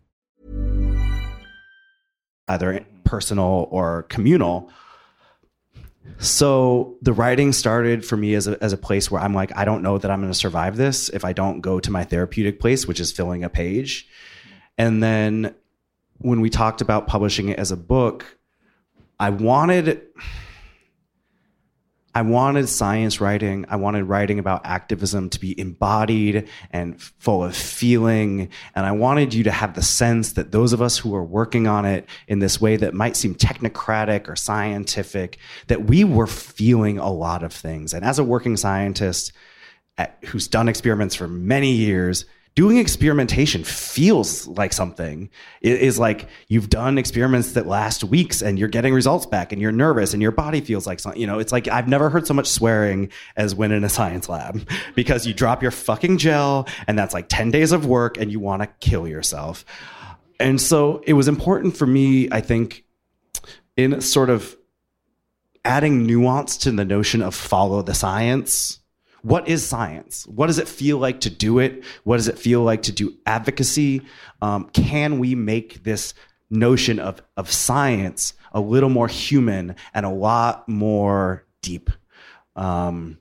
Either personal or communal. So the writing started for me as a, as a place where I'm like, I don't know that I'm going to survive this if I don't go to my therapeutic place, which is filling a page. And then when we talked about publishing it as a book, I wanted... I wanted science writing. I wanted writing about activism to be embodied and full of feeling. And I wanted you to have the sense that those of us who are working on it in this way that might seem technocratic or scientific, that we were feeling a lot of things. And as a working scientist at, who's done experiments for many years, doing experimentation feels like something. It is like you've done experiments that last weeks and you're getting results back and you're nervous and your body feels like something. You know, it's like I've never heard so much swearing as when in a science lab because you drop your fucking gel and that's like ten days of work and you want to kill yourself. And so it was important for me, I think, in sort of adding nuance to the notion of follow the science. What is science? What does it feel like to do it? What does it feel like to do advocacy? Um, can we make this notion of, of science a little more human and a lot more deep? Um,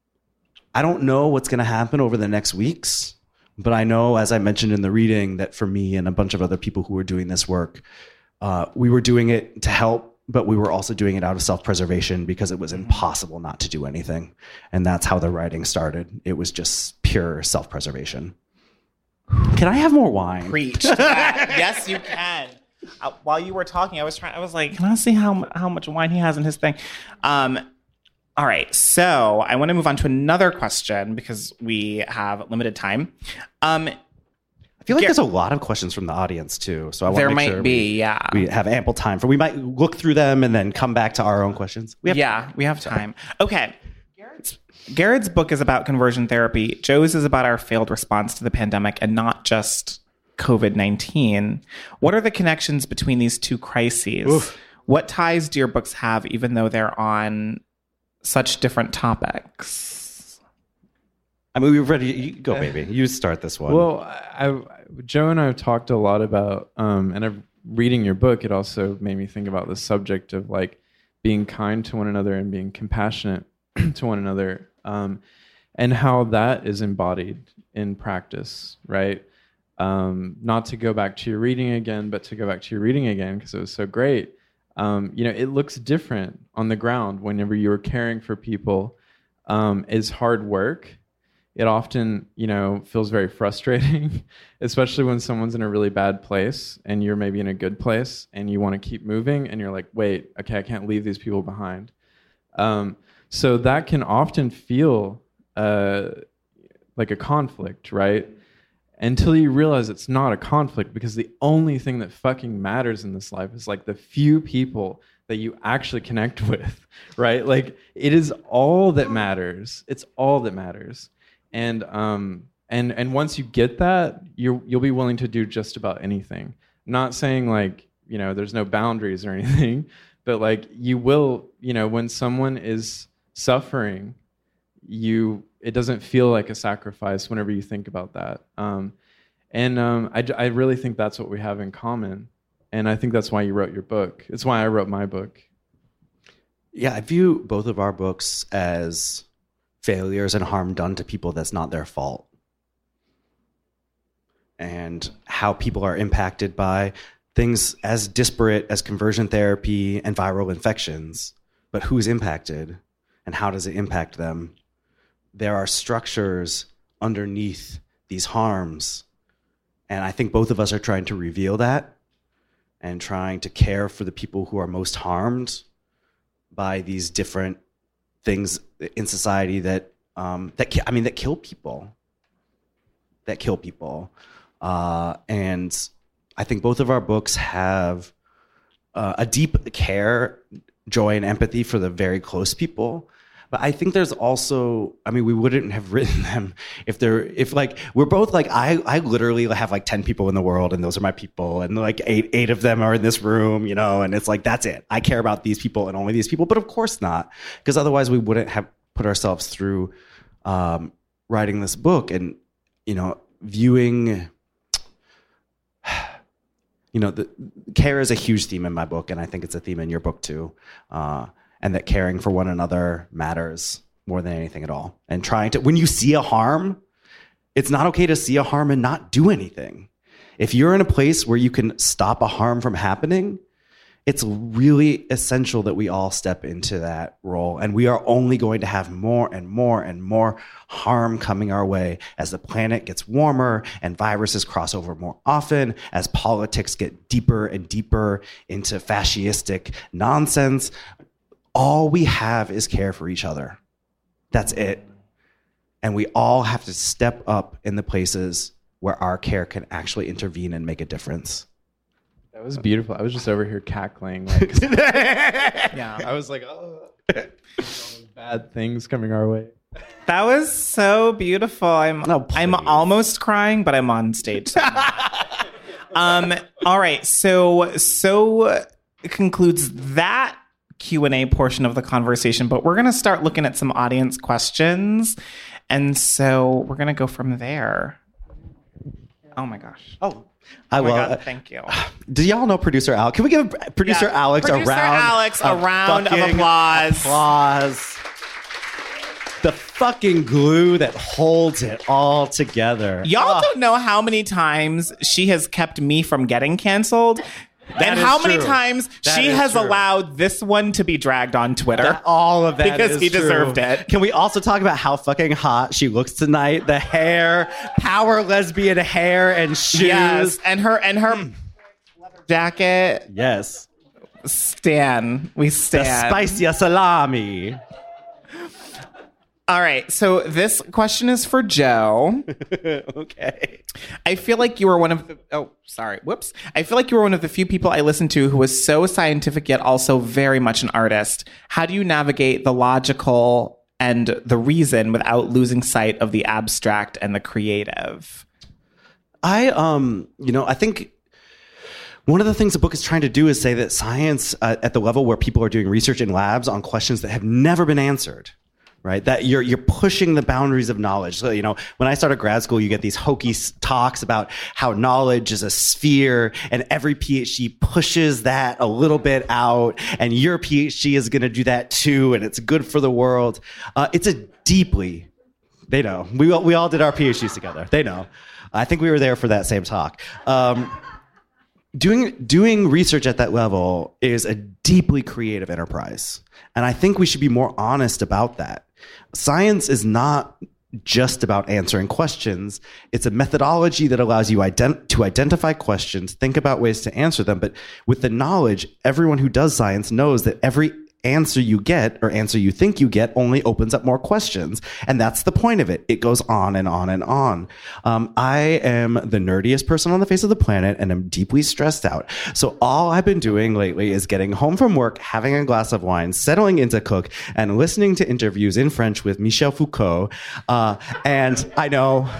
I don't know what's going to happen over the next weeks, but I know, as I mentioned in the reading, that for me and a bunch of other people who were doing this work, uh, we were doing it to help, but we were also doing it out of self-preservation because it was impossible not to do anything. And that's how the writing started. It was just pure self-preservation. Can I have more wine? Preach. Yes, you can. Uh, while you were talking, I was trying. I was like, can I see how how much wine he has in his thing? Um, all right. So I want to move on to another question because we have limited time. Um, I feel like there's a lot of questions from the audience too, so I want there to make might sure be, we, yeah. we have ample time for. We might look through them and then come back to our own questions. We have yeah, time. we have time. Okay. Garrett's, Garrett's book is about conversion therapy. Joe's is about our failed response to the pandemic and not just COVID nineteen. What are the connections between these two crises? Oof. What ties do your books have, even though they're on such different topics? I mean, we're ready. You go, baby. You start this one. Well, I, Joe and I have talked a lot about, um, and I've, reading your book, it also made me think about the subject of like being kind to one another and being compassionate to one another, um, and how that is embodied in practice, right? Um, not to go back to your reading again, but to go back to your reading again because it was so great. Um, you know, it looks different on the ground whenever you're caring for people. Um, it's hard work. It often, you know, feels very frustrating, especially when someone's in a really bad place and you're maybe in a good place and you want to keep moving and you're like, wait, okay, I can't leave these people behind. Um, so that can often feel uh, like a conflict, right? Until you realize it's not a conflict because the only thing that fucking matters in this life is like the few people that you actually connect with, right? Like it is all that matters. It's all that matters. And um and and once you get that, you you'll be willing to do just about anything. Not saying like, you know, there's no boundaries or anything, but like you will, you know, when someone is suffering, you it doesn't feel like a sacrifice whenever you think about that. Um, and um, I I really think that's what we have in common, and I think that's why you wrote your book. It's why I wrote my book. Yeah, I view both of our books as failures and harm done to people that's not their fault. And how people are impacted by things as disparate as conversion therapy and viral infections. But who's impacted and how does it impact them? There are structures underneath these harms. And I think both of us are trying to reveal that and trying to care for the people who are most harmed by these different things in society that um, that ki- I mean that kill people, that kill people, uh, and I think both of our books have uh, a deep care, joy, and empathy for the very close people, But I think there's also, I mean, we wouldn't have written them if they're, if like, we're both like, I, I literally have like ten people in the world and those are my people. And like eight, eight of them are in this room, you know, and it's like, that's it. I care about these people and only these people. But of course not, because otherwise we wouldn't have put ourselves through um, writing this book and, you know, viewing, you know, the care is a huge theme in my book. And I think it's a theme in your book too. Uh, and that caring for one another matters more than anything at all. And trying to, when you see a harm, it's not okay to see a harm and not do anything. If you're in a place where you can stop a harm from happening, it's really essential that we all step into that role. And we are only going to have more and more and more harm coming our way as the planet gets warmer and viruses cross over more often, as politics get deeper and deeper into fascistic nonsense. All we have is care for each other. That's it. And we all have to step up in the places where our care can actually intervene and make a difference. That was beautiful. I was just over here cackling. Like, Yeah. I was like, oh, all those bad things coming our way. That was so beautiful. I'm No, please. I'm almost crying, but I'm on stage. So I'm not. um. All right. So so concludes that Q and A portion of the conversation, but we're gonna start looking at some audience questions, and so we're gonna go from there. Oh my gosh. Oh, I Oh my will. God, thank you. Do y'all know producer Alex? Can we give producer Yeah. Alex Producer a round? Alex, a round of fucking applause. Applause. The fucking glue that holds it all together. Y'all Oh, don't know how many times she has kept me from getting canceled. That and is how many true. times That she is has true. allowed this one to be dragged on Twitter. that- all of that Because is he true. deserved it. Can we also talk about how fucking hot she looks tonight? The hair, power lesbian hair and shoes. Yes, and her and her leather jacket. Yes. Stan, we The stand. spicier salami. All right, so this question is for Joe. Okay. I feel like you were one of the oh sorry whoops I feel like you were one of the few people I listened to who was so scientific yet also very much an artist. How do you navigate the logical and the reason without losing sight of the abstract and the creative? I, um, you know, I think one of the things the book is trying to do is say that science uh, at the level where people are doing research in labs on questions that have never been answered. Right, that you're you're pushing the boundaries of knowledge. So, you know, when I started grad school, you get these hokey s- talks about how knowledge is a sphere, and every PhD pushes that a little bit out, and your PhD is going to do that too, and it's good for the world. Uh, it's a deeply, they know. We all, we all did our PhDs together. They know. I think we were there for that same talk. Um, Doing doing research at that level is a deeply creative enterprise. And I think we should be more honest about that. Science is not just about answering questions. It's a methodology that allows you ident- to identify questions, think about ways to answer them. But with the knowledge, everyone who does science knows that every answer you get or answer you think you get only opens up more questions. And that's the point of it. It goes on and on and on. Um, I am the nerdiest person on the face of the planet and I'm deeply stressed out. So all I've been doing lately is getting home from work, having a glass of wine, settling into Cook, and listening to interviews in French with Michel Foucault. Uh, and I know,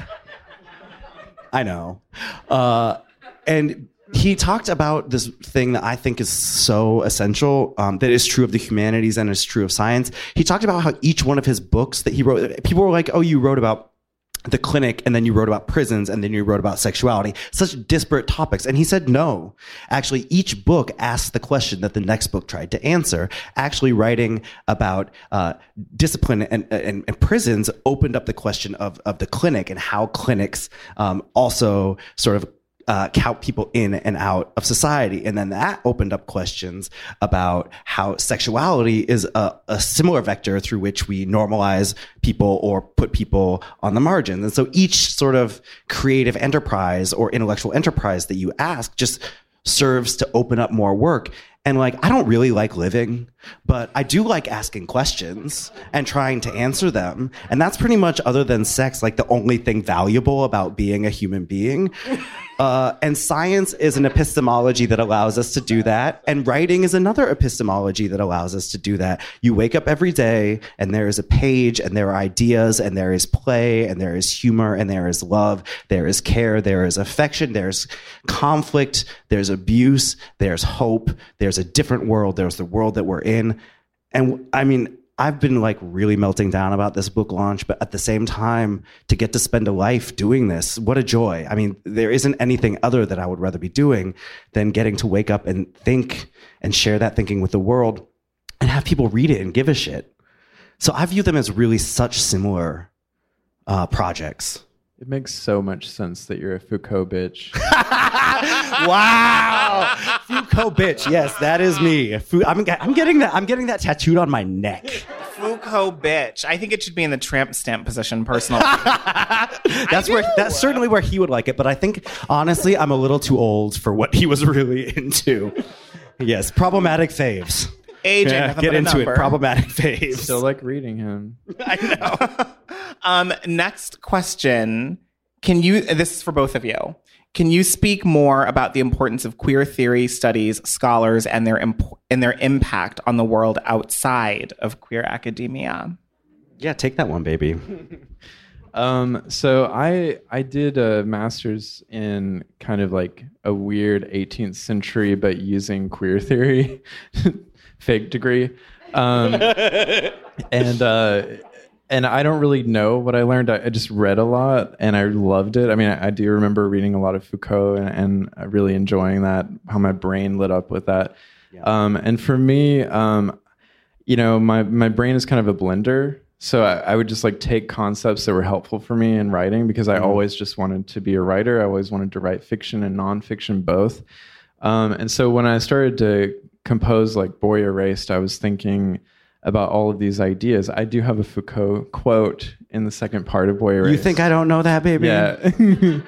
I know. Uh, and he talked about this thing that I think is so essential, um, that is true of the humanities and is true of science. He talked about how each one of his books that he wrote, people were like, oh, you wrote about the clinic and then you wrote about prisons and then you wrote about sexuality, such disparate topics. And he said, no, actually each book asked the question that the next book tried to answer. Actually writing about uh, discipline and, and, and prisons opened up the question of, of the clinic and how clinics um, also sort of Uh, count people in and out of society. And then that opened up questions about how sexuality is a, a similar vector through which we normalize people or put people on the margins. And so each sort of creative enterprise or intellectual enterprise that you ask just serves to open up more work. And like, I don't really like living. But I do like asking questions and trying to answer them. And that's pretty much, other than sex, like the only thing valuable about being a human being. Uh, and science is an epistemology that allows us to do that. And writing is another epistemology that allows us to do that. You wake up every day and there is a page and there are ideas and there is play and there is humor and there is love. There is care. There is affection. There's conflict. There's abuse. There's hope. There's a different world. There's the world that we're in. And I mean, I've been like really melting down about this book launch, but at the same time, to get to spend a life doing this, what a joy. I mean, there isn't anything other that I would rather be doing than getting to wake up and think and share that thinking with the world and have people read it and give a shit. So I view them as really such similar uh, projects. It makes so much sense that you're a Foucault bitch. Wow, Foucault bitch. Yes, that is me. I'm, I'm getting that. I'm getting that tattooed on my neck. Foucault bitch. I think it should be in the tramp stamp position, personally. That's where. That's certainly where he would like it. But I think honestly, I'm a little too old for what he was really into. Yes, problematic faves. Aging. Yeah, get into number. it. Problematic faves. Still like reading him. I know. um, next question. Can you, this is for both of you. Can you speak more about the importance of queer theory studies, scholars, and their imp- and their impact on the world outside of queer academia? Yeah, take that one, baby. Um, so I I did a master's in kind of like a weird eighteenth century, but using queer theory. Fake degree. Um, and uh, and I don't really know what I learned. I, I just read a lot and I loved it. I mean, I, I do remember reading a lot of Foucault and, and really enjoying that, how my brain lit up with that. Yeah. Um, and for me, um, you know, my, my brain is kind of a blender. So I, I would just like take concepts that were helpful for me in writing because I mm. always just wanted to be a writer. I always wanted to write fiction and nonfiction both. Um, and so when I started to compose like Boy Erased, I was thinking about all of these ideas. I do have a Foucault quote in the second part of Boy Erased. You think I don't know that, baby? Yeah.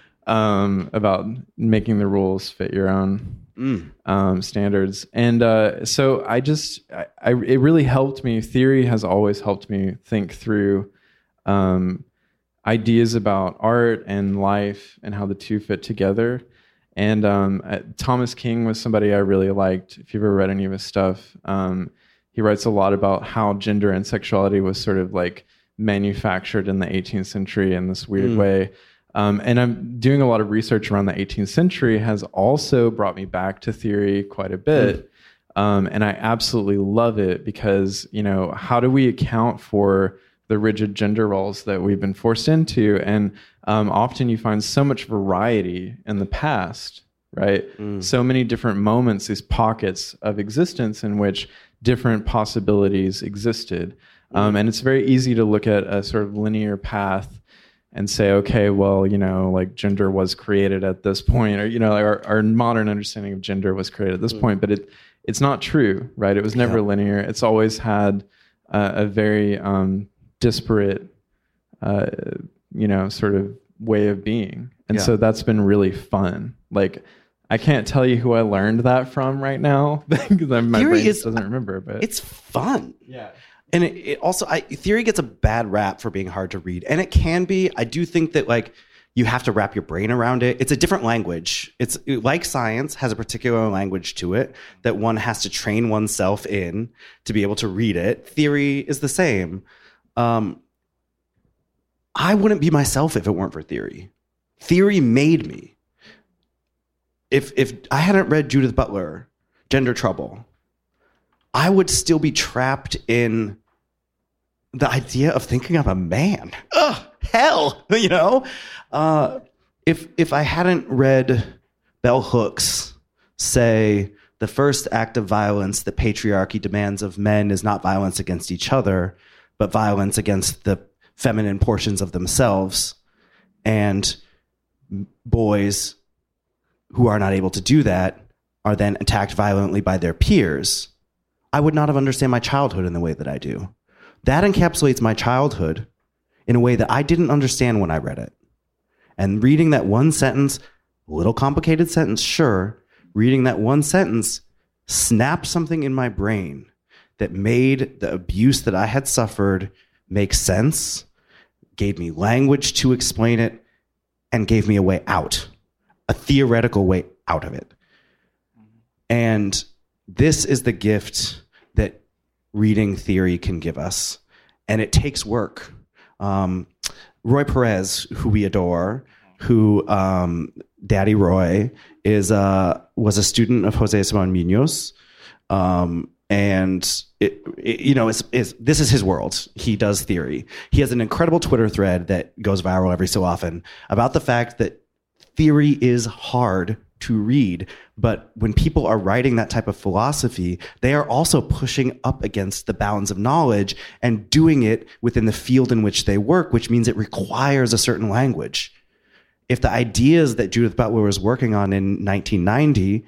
um, about making the rules fit your own mm. um, standards. And uh, so I just, I, I, it really helped me. Theory has always helped me think through um, ideas about art and life and how the two fit together. And um, uh, Thomas King was somebody I really liked. If you've ever read any of his stuff, um, he writes a lot about how gender and sexuality was sort of like manufactured in the eighteenth century in this weird mm. way. Um, and I'm doing a lot of research around the eighteenth century has also brought me back to theory quite a bit. Mm. Um, and I absolutely love it because, you know, how do we account for the rigid gender roles that we've been forced into? And um, often you find so much variety in the past, right? Mm. So many different moments, these pockets of existence in which different possibilities existed. Mm. Um, and it's very easy to look at a sort of linear path and say, okay, well, you know, like gender was created at this point, or, you know, our, our modern understanding of gender was created at this mm. point, but it it's not true, right? It was never yeah. linear. It's always had uh, a very um, disparate, uh, you know, sort of way of being. And yeah. so that's been really fun. Like, I can't tell you who I learned that from right now because my theory brain is, doesn't remember, but it's fun. Yeah. And it, it also, I, theory gets a bad rap for being hard to read. And it can be. I do think that, like, you have to wrap your brain around it. It's a different language. It's like science has a particular language to it that one has to train oneself in to be able to read it. Theory is the same. Um, I wouldn't be myself if it weren't for theory. Theory made me. If if I hadn't read Judith Butler, Gender Trouble, I would still be trapped in the idea of thinking I'm a man. Ugh, hell, you know? Uh, if if I hadn't read Bell Hooks say, the first act of violence that patriarchy demands of men is not violence against each other, but violence against the feminine portions of themselves, and boys who are not able to do that are then attacked violently by their peers, I would not have understood my childhood in the way that I do. That encapsulates my childhood in a way that I didn't understand when I read it. And reading that one sentence, a little complicated sentence, sure, reading that one sentence snapped something in my brain that made the abuse that I had suffered make sense, gave me language to explain it, and gave me a way out, a theoretical way out of it. And this is the gift that reading theory can give us. And it takes work. Um, Roy Perez, who we adore, who um, Daddy Roy is uh, was a student of Jose Simon Munoz, um, and it, it, you know, it's, it's, this is his world. He does theory. He has an incredible Twitter thread that goes viral every so often about the fact that theory is hard to read, but when people are writing that type of philosophy, they are also pushing up against the bounds of knowledge and doing it within the field in which they work, which means it requires a certain language. If the ideas that Judith Butler was working on in nineteen ninety,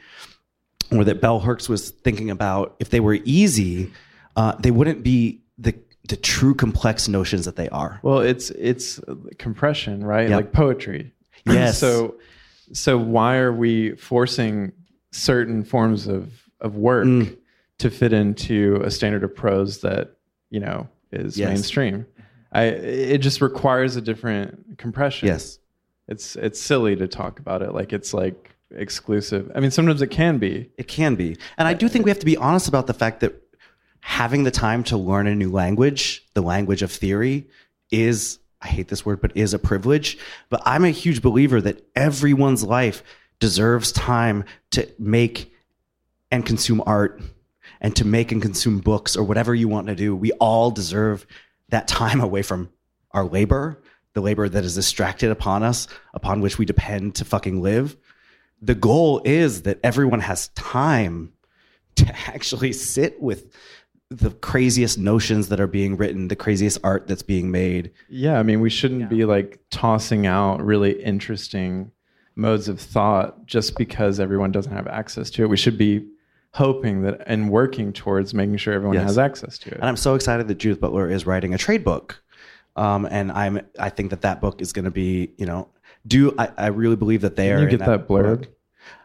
or that Bell Hooks was thinking about, if they were easy, uh, they wouldn't be the the true complex notions that they are. Well, it's it's compression, right? Yep. Like poetry. Yes. so so why are we forcing certain forms of of work mm. to fit into a standard of prose that, you know, is yes. mainstream? I it just requires a different compression. Yes. It's it's silly to talk about it like it's like exclusive. I mean, sometimes it can be. It can be. And I do think we have to be honest about the fact that having the time to learn a new language, the language of theory, is, I hate this word, but is a privilege. But I'm a huge believer that everyone's life deserves time to make and consume art and to make and consume books or whatever you want to do. We all deserve that time away from our labor, the labor that is distracted upon us, upon which we depend to fucking live. The goal is that everyone has time to actually sit with the craziest notions that are being written, the craziest art that's being made. Yeah, I mean, we shouldn't yeah. be like tossing out really interesting modes of thought just because everyone doesn't have access to it. We should be hoping that and working towards making sure everyone yes. has access to it. And I'm so excited that Judith Butler is writing a trade book. Um, and I'm, I think that that book is going to be, you know, do I, I really believe that they Can are. You get that, that blurb? Book.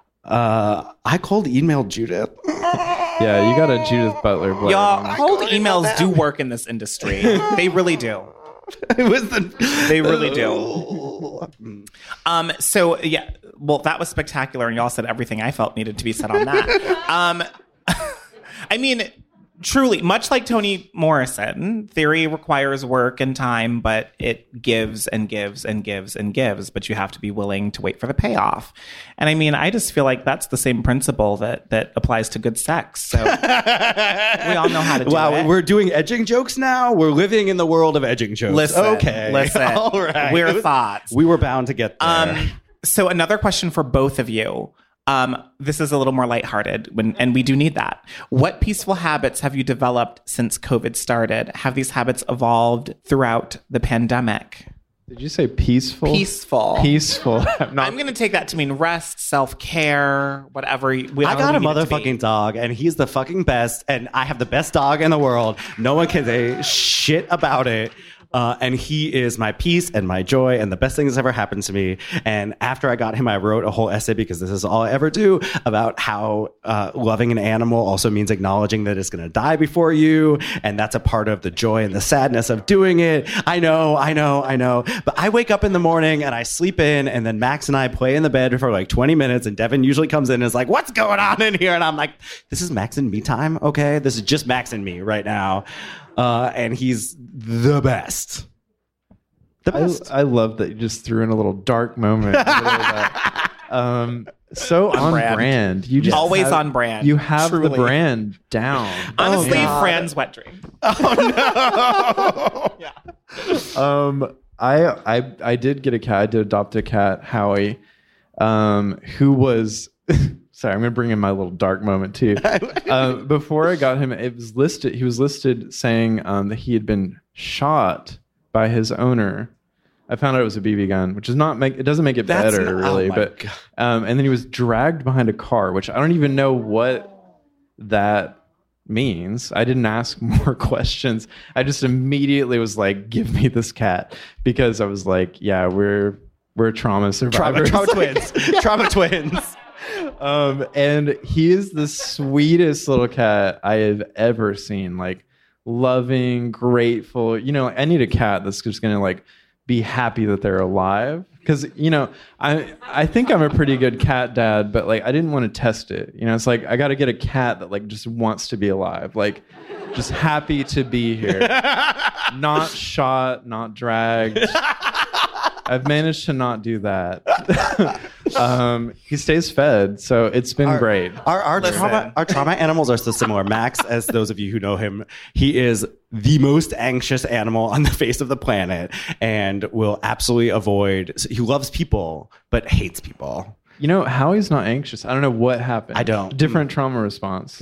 Uh, I cold emailed Judith. Yeah, you got a Judith Butler blurb. Y'all, cold emails do work in this industry. They really do. It was the, they really do. Um. So yeah. Well, that was spectacular, and y'all said everything I felt needed to be said on that. um. I mean. Truly, much like Toni Morrison, theory requires work and time, but it gives and gives and gives and gives, but you have to be willing to wait for the payoff. And I mean, I just feel like that's the same principle that that applies to good sex. So we all know how to do wow, it. Wow, we're doing edging jokes now? We're living in the world of edging jokes. Listen, okay. Listen, all right. We're thoughts. We were bound to get there. Um, so another question for both of you. Um, this is a little more lighthearted, when, and we do need that. What peaceful habits have you developed since COVID started? Have these habits evolved throughout the pandemic? Did you say peaceful? Peaceful. Peaceful. Not- I'm going to take that to mean rest, self-care, whatever. We, I got a motherfucking dog, and he's the fucking best, and I have the best dog in the world. No one can say shit about it. Uh, and he is my peace and my joy and the best thing that's ever happened to me. And after I got him, I wrote a whole essay, because this is all I ever do, about how uh, loving an animal also means acknowledging that it's going to die before you. And that's a part of the joy and the sadness of doing it. I know, I know, I know. But I wake up in the morning and I sleep in, and then Max and I play in the bed for like twenty minutes. And Devin usually comes in and is like, what's going on in here? And I'm like, this is Max and me time. Okay. This is just Max and me right now. Uh, and he's the best. The best. I, I love that you just threw in a little dark moment. that, um, so on, on brand. brand. You just always have, on brand. You have Truly. the brand down. Honestly, oh, Fran's wet dream. Oh no! yeah. Um, I I I did get a cat. I did adopt a cat, Howie, um, who was. Sorry, I'm going to bring in my little dark moment too. Uh, before I got him, it was listed. He was listed saying um, that he had been shot by his owner. I found out it was a B B gun, which is not make it doesn't make it That's better not, really. Oh but um, and then he was dragged behind a car, which I don't even know what that means. I didn't ask more questions. I just immediately was like, "Give me this cat," because I was like, "Yeah, we're we're trauma survivors, trauma, trauma twins, trauma twins." um, and he is the sweetest little cat I have ever seen. Like loving, grateful. You know, I need a cat that's just gonna like be happy that they're alive. Because, you know, I I think I'm a pretty good cat dad, but like I didn't want to test it. You know, it's like I got to get a cat that like just wants to be alive, like just happy to be here, not shot, not dragged. I've managed to not do that. um, he stays fed, so it's been our, great. Our our trauma our trauma animals are so similar. Max, as those of you who know him, he is the most anxious animal on the face of the planet, and will absolutely avoid. He loves people, but hates people. You know, Howie's not anxious. I don't know what happened. I don't. Different trauma response.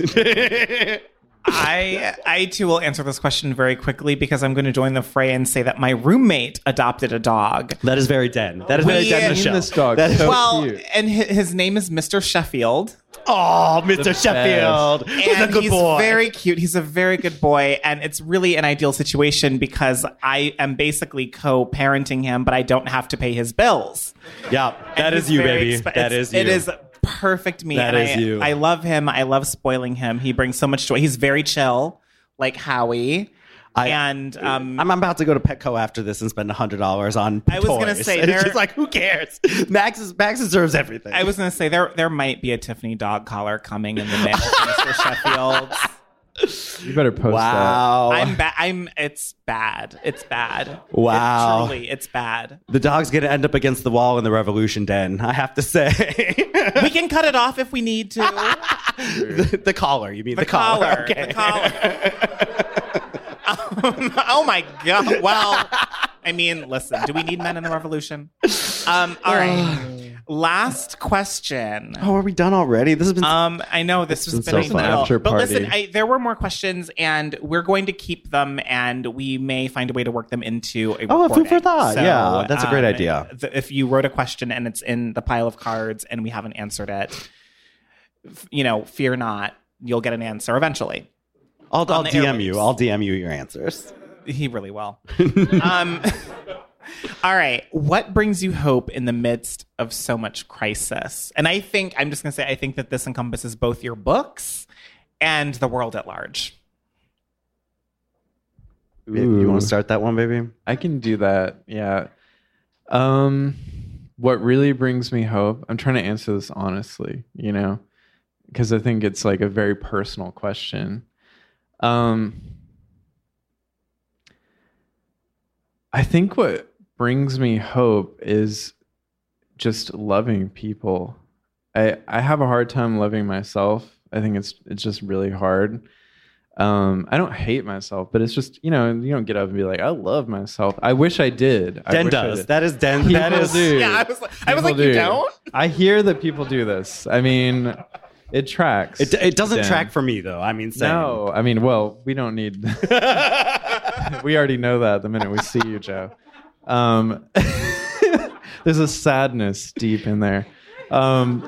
I I too will answer this question very quickly because I'm going to join the fray and say that my roommate adopted a dog. That is very Den. That is We- very Den I've seen Michelle. this dog. That is- So well, cute. and hi- his name is Mister Sheffield. Oh, Mister The Sheffield. He's a And good he's boy. very cute. He's a very good boy. And it's really an ideal situation because I am basically co-parenting him, but I don't have to pay his bills. Yeah, that And is he's you, very baby. expe- That it's- is you. It is perfect me. That and is I, you. I love him. I love spoiling him. He brings so much joy. He's very chill, like Howie. I- and um, I'm about to go to Petco after this and spend one hundred dollars on I was gonna toys. say, It's there- just like, who cares? Max, is, Max deserves everything. I was going to say there there might be a Tiffany dog collar coming in the mail to Mister Sheffield. You better post wow. I'm bad. I'm. It's bad. It's bad. Wow. It, truly, it's bad. The dog's going to end up against the wall in the Revolution Den, I have to say. We can cut it off if we need to. the, the collar, you mean the, The collar. Okay. The collar. um, oh my god. Well, I mean, listen. Do we need men in the revolution? Um. All right. Last question. Oh, are we done already? This has been. Um, I know this has It's been so a fun. deal. After but listen, party. I, there were more questions, and we're going to keep them, and we may find a way to work them into a Oh, recording. food for thought. Yeah, that's a great um, idea. th- if you wrote a question and it's in the pile of cards, and we haven't answered it, f- you know, fear not, you'll get an answer eventually. I'll, I'll the D M you. airwaves. I'll D M you your answers. He really will. um, all right. What brings you hope in the midst of so much crisis? And I think, I'm just going to say, I think that this encompasses both your books and the world at large. You, you want Ooh. to start that one, baby? I can do that. Yeah. Um, what really brings me hope, I'm trying to answer this honestly, you know, because I think it's like a very personal question. Um, I think what brings me hope is just loving people. I I have a hard time loving myself. I think it's it's just really hard. Um, I don't hate myself, but it's just, you know, you don't get up and be like, I love myself. I wish I did. I Den wish I does. did. That is Den. People That is. do. Yeah, I was like, I was People like you do. don't? I hear that people do this. I mean, it tracks. It, it doesn't Den. track for me though. I mean, same. No, I mean, well, we don't need. We already know that the minute we see you, Joe. Um, there's a sadness deep in there. Um,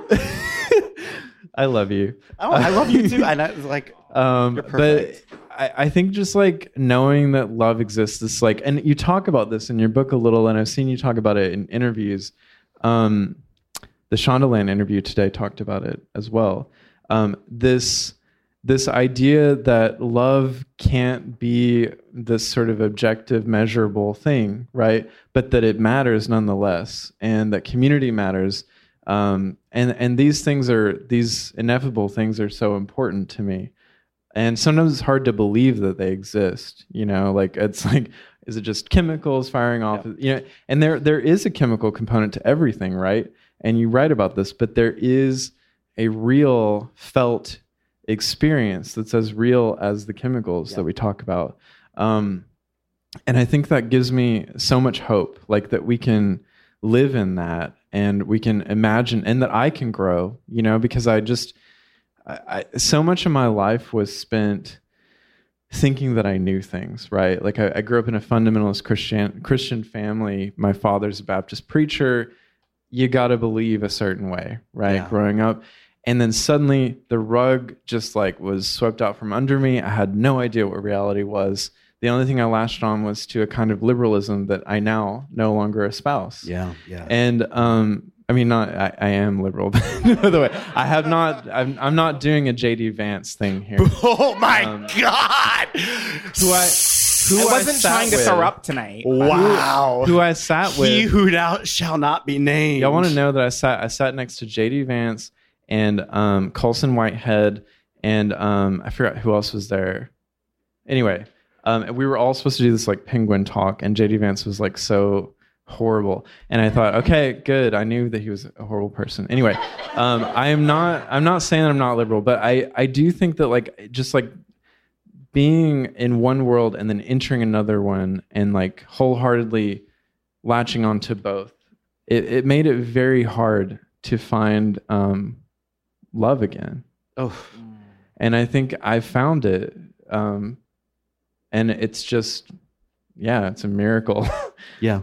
I love you. Oh, I love you too. And I was like, Um, You're but perfect. I, I think just like knowing that love exists, is like, and you talk about this in your book a little, and I've seen you talk about it in interviews. Um, the Shondaland interview today talked about it as well. Um, this this idea that love can't be this sort of objective, measurable thing, right? But that it matters nonetheless, and that community matters. Um, and and these things are these ineffable things are so important to me. And sometimes it's hard to believe that they exist. You know, like it's like, is it just chemicals firing off? Yeah. You know, and there there is a chemical component to everything, right? And you write about this, but there is a real felt experience that's as real as the chemicals Yeah. that we talk about. Um, and I think that gives me so much hope, like that we can live in that and we can imagine, and that I can grow, you know, because I just, I, I, so much of my life was spent thinking that I knew things, right? Like I, I grew up in a fundamentalist Christian Christian family. My father's a Baptist preacher. You got to believe a certain way, right? Yeah. Growing up. And then suddenly the rug just like was swept out from under me. I had no idea what reality was. The only thing I latched on was to a kind of liberalism that I now no longer espouse. yeah, yeah. And um, I mean, not I, I am liberal, but by the way, I have not. I'm, I'm not doing a J D Vance thing here. Oh my Um, God! Who I who I I wasn't sat trying to with, throw up tonight. Wow. Who I sat with. He who now shall not be named. Y'all want to know that I sat I sat next to J D Vance and um, Colson Whitehead and um, I forgot who else was there. Anyway, um, we were all supposed to do this like penguin talk, and J D Vance was like so horrible, and I thought, okay, good. I knew that he was a horrible person. Anyway, um, I am not. I'm not saying that I'm not liberal, but I I do think that like just like being in one world and then entering another one and like wholeheartedly latching onto both, it, it made it very hard to find um, love again. Oh, and I think I found it, um, and it's just, yeah, it's a miracle. yeah.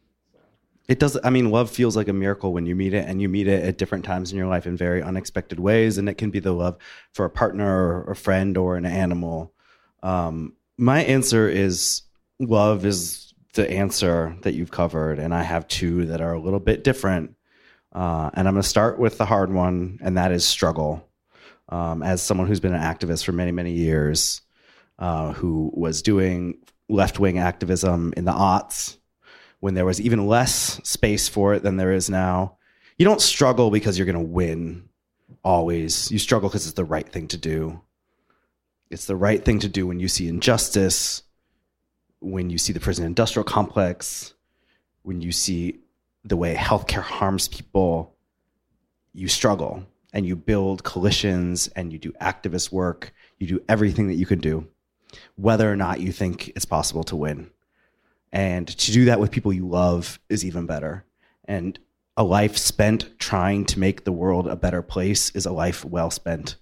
It does. I mean, love feels like a miracle when you meet it, and you meet it at different times in your life in very unexpected ways. And it can be the love for a partner or a friend or an animal. Um, my answer is love is the answer that you've covered. And I have two that are a little bit different. Uh, and I'm going to start with the hard one, and that is struggle. Um, as someone who's been an activist for many, many years, uh, who was doing left-wing activism in the aughts, when there was even less space for it than there is now. You don't struggle because you're going to win always. You struggle because it's the right thing to do. It's the right thing to do when you see injustice, when you see the prison industrial complex, when you see the way healthcare harms people. You struggle and you build coalitions and you do activist work. You do everything that you can do, whether or not you think it's possible to win. And to do that with people you love is even better. And a life spent trying to make the world a better place is a life well spent.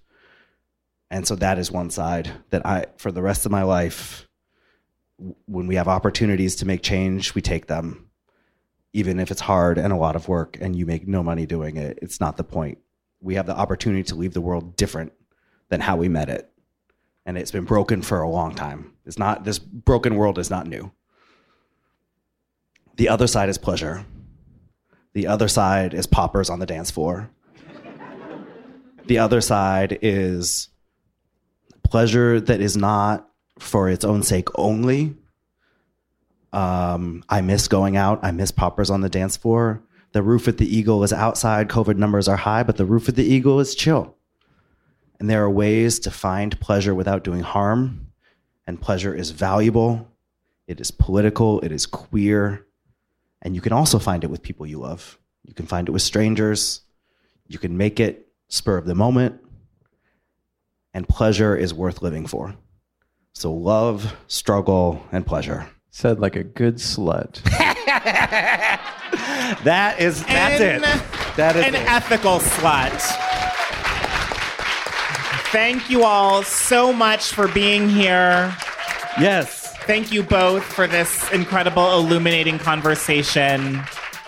And so that is one side that I, for the rest of my life, when we have opportunities to make change, we take them. Even if it's hard and a lot of work and you make no money doing it, it's not the point. We have the opportunity to leave the world different than how we met it. And it's been broken for a long time. It's not, this broken world is not new. The other side is pleasure. The other side is poppers on the dance floor. The other side is pleasure that is not for its own sake only. Um, I miss going out. I miss poppers on the dance floor. The roof at the Eagle is outside. COVID numbers are high, but the roof at the Eagle is chill. And there are ways to find pleasure without doing harm. And pleasure is valuable. It is political. It is queer. And you can also find it with people you love. You can find it with strangers. You can make it spur of the moment. And pleasure is worth living for. So love, struggle, and pleasure. Said like a good slut. That is, that's An- it. That is An it. ethical slut. Thank you all so much for being here. Yes. Thank you both for this incredible, illuminating conversation.